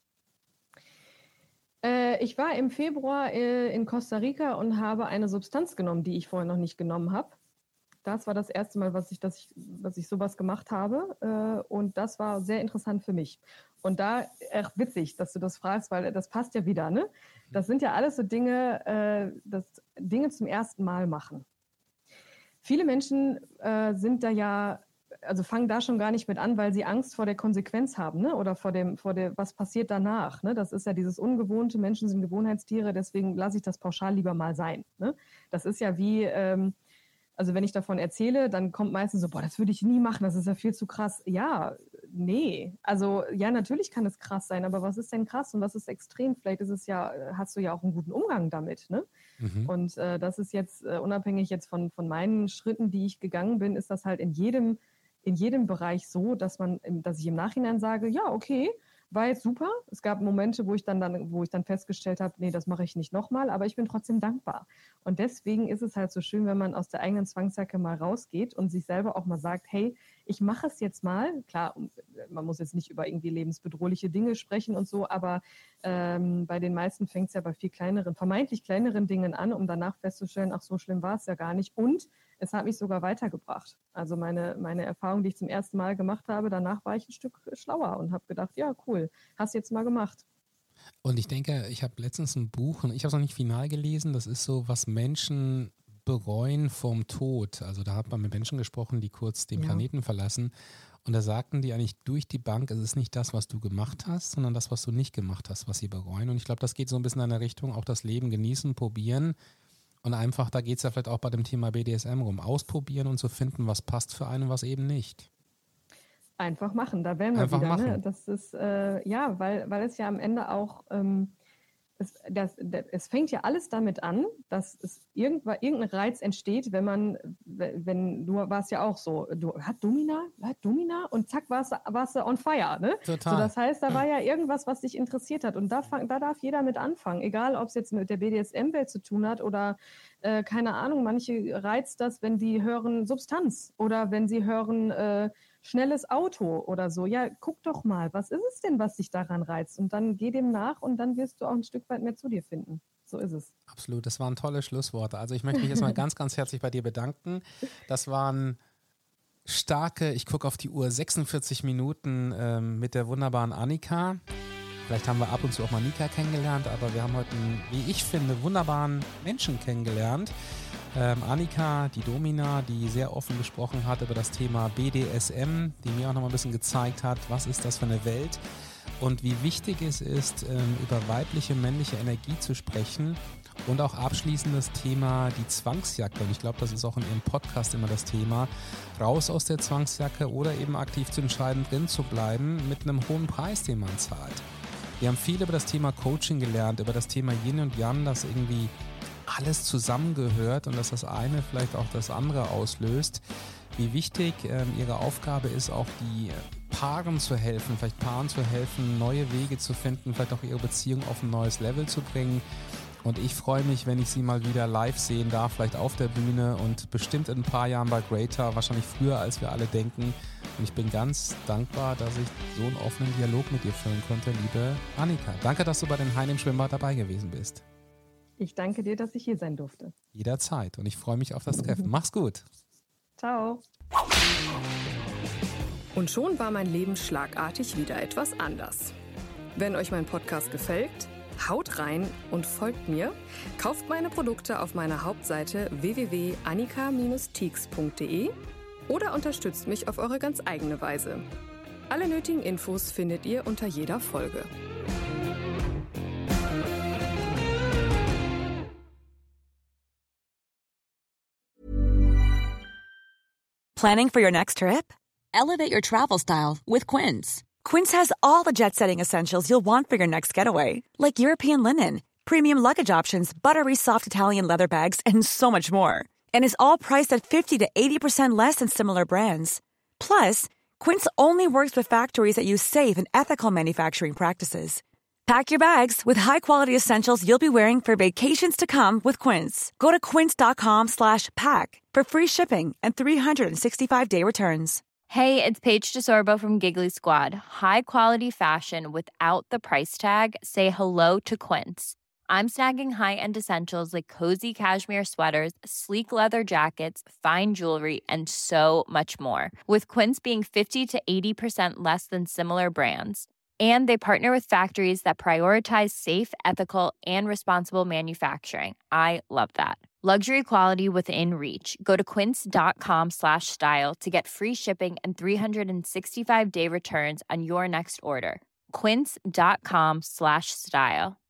Ich war im Februar in Costa Rica und habe eine Substanz genommen, die ich vorher noch nicht genommen habe. Das war das erste Mal, was ich, dass ich, dass ich sowas gemacht habe. Und das war sehr interessant für mich. Und da, ach, witzig, dass du das fragst, weil das passt ja wieder, ne? Das sind ja alles so Dinge, das Dinge zum ersten Mal machen. Viele Menschen sind da ja, also fangen da schon gar nicht mit an, weil sie Angst vor der Konsequenz haben, ne? Oder vor dem, vor der, was passiert danach, ne? Das ist ja dieses Ungewohnte, Menschen sind Gewohnheitstiere, deswegen lasse ich das pauschal lieber mal sein, ne? Das ist ja wie, ähm, also wenn ich davon erzähle, dann kommt meistens so, boah, das würde ich nie machen, das ist ja viel zu krass. Ja, nee, also ja, natürlich kann es krass sein, aber was ist denn krass und was ist extrem? Vielleicht ist es ja, hast du ja auch einen guten Umgang damit, ne? Mhm. Und äh, das ist jetzt, äh, unabhängig jetzt von, von meinen Schritten, die ich gegangen bin, ist das halt in jedem in jedem Bereich so, dass man, dass ich im Nachhinein sage, ja, okay, war jetzt super. Es gab Momente, wo ich dann, dann, wo ich dann festgestellt habe, nee, das mache ich nicht nochmal, aber ich bin trotzdem dankbar. Und deswegen ist es halt so schön, wenn man aus der eigenen Zwangsjacke mal rausgeht und sich selber auch mal sagt, hey, ich mache es jetzt mal. Klar, man muss jetzt nicht über irgendwie lebensbedrohliche Dinge sprechen und so, aber ähm, bei den meisten fängt es ja bei viel kleineren, vermeintlich kleineren Dingen an, um danach festzustellen, ach, so schlimm war es ja gar nicht. Und es hat mich sogar weitergebracht. Also meine, meine Erfahrung, die ich zum ersten Mal gemacht habe, danach war ich ein Stück schlauer und habe gedacht, ja, cool, hast du jetzt mal gemacht. Und ich denke, ich habe letztens ein Buch, und ich habe es noch nicht final gelesen, das ist so, was Menschen bereuen vom Tod. Also da hat man mit Menschen gesprochen, die kurz den ja. Planeten verlassen. Und da sagten die eigentlich durch die Bank, es ist nicht das, was du gemacht hast, sondern das, was du nicht gemacht hast, was sie bereuen. Und ich glaube, das geht so ein bisschen in der Richtung, auch das Leben genießen, probieren. Und einfach, da geht es ja vielleicht auch bei dem Thema B D S M rum, ausprobieren und zu finden, was passt für einen und was eben nicht. Einfach machen, da wären wir Einfach wieder. Machen. Ne? Das ist, äh, ja, weil, weil es ja am Ende auch, ähm, es, das, das, es fängt ja alles damit an, dass es irgendwann, irgendein Reiz entsteht, wenn man, wenn, du warst ja auch so, du hat Domina, hat Domina und zack, warst, warst du on fire. Ne? Total. So, das heißt, da war ja irgendwas, was dich interessiert hat und da, fang, da darf jeder mit anfangen, egal ob es jetzt mit der B D S M-Welt zu tun hat oder äh, keine Ahnung, manche reizt das, wenn die hören Substanz oder wenn sie hören äh, schnelles Auto oder so. Ja, guck doch mal, was ist es denn, was dich daran reizt? Und dann geh dem nach und dann wirst du auch ein Stück weit mehr zu dir finden. So ist es. Absolut, das waren tolle Schlussworte. Also ich möchte mich erstmal ganz, ganz herzlich bei dir bedanken. Das waren starke, ich gucke auf die Uhr, sechsundvierzig Minuten ähm, mit der wunderbaren Annika. Vielleicht haben wir ab und zu auch mal Nika kennengelernt, aber wir haben heute einen, wie ich finde, wunderbaren Menschen kennengelernt. Ähm, Annika, die Domina, die sehr offen gesprochen hat über das Thema B D S M, die mir auch noch mal ein bisschen gezeigt hat, was ist das für eine Welt und wie wichtig es ist, ähm, über weibliche, männliche Energie zu sprechen und auch abschließend das Thema die Zwangsjacke. Und ich glaube, das ist auch in Ihrem Podcast immer das Thema, raus aus der Zwangsjacke oder eben aktiv zu entscheiden, drin zu bleiben mit einem hohen Preis, den man zahlt. Wir haben viel über das Thema Coaching gelernt, über das Thema Yin und Yang, das irgendwie alles zusammengehört und dass das eine vielleicht auch das andere auslöst. Wie wichtig ähm, Ihre Aufgabe ist, auch die Paaren zu helfen, vielleicht Paaren zu helfen, neue Wege zu finden, vielleicht auch ihre Beziehung auf ein neues Level zu bringen. Und ich freue mich, wenn ich Sie mal wieder live sehen darf, vielleicht auf der Bühne und bestimmt in ein paar Jahren bei Greater, wahrscheinlich früher, als wir alle denken. Und ich bin ganz dankbar, dass ich so einen offenen Dialog mit dir führen konnte, liebe Annika. Danke, dass du bei den Haien im Schwimmbad dabei gewesen bist. Ich danke dir, dass ich hier sein durfte. Jederzeit. Und ich freue mich auf das Treffen. Mach's gut. Ciao. Und schon war mein Leben schlagartig wieder etwas anders. Wenn euch mein Podcast gefällt, haut rein und folgt mir. Kauft meine Produkte auf meiner Hauptseite w w w punkt annika Bindestrich tieks punkt de oder unterstützt mich auf eure ganz eigene Weise. Alle nötigen Infos findet ihr unter jeder Folge. Planning for your next trip? Elevate your travel style with Quince. Quince has all the jet-setting essentials you'll want for your next getaway, like European linen, premium luggage options, buttery soft Italian leather bags, and so much more. And is all priced at fifty to eighty percent less than similar brands. Plus, Quince only works with factories that use safe and ethical manufacturing practices. Pack your bags with high-quality essentials you'll be wearing for vacations to come with Quince. Go to quince.com slash pack for free shipping and three sixty-five day returns. Hey, it's Paige DeSorbo from Giggly Squad. High quality fashion without the price tag. Say hello to Quince. I'm snagging high-end essentials like cozy cashmere sweaters, sleek leather jackets, fine jewelry, and so much more. With Quince being fifty to eighty percent less than similar brands. And they partner with factories that prioritize safe, ethical, and responsible manufacturing. I love that. Luxury quality within reach. Go to quince.com slash style to get free shipping and three sixty-five day returns on your next order. Quince.com slash style.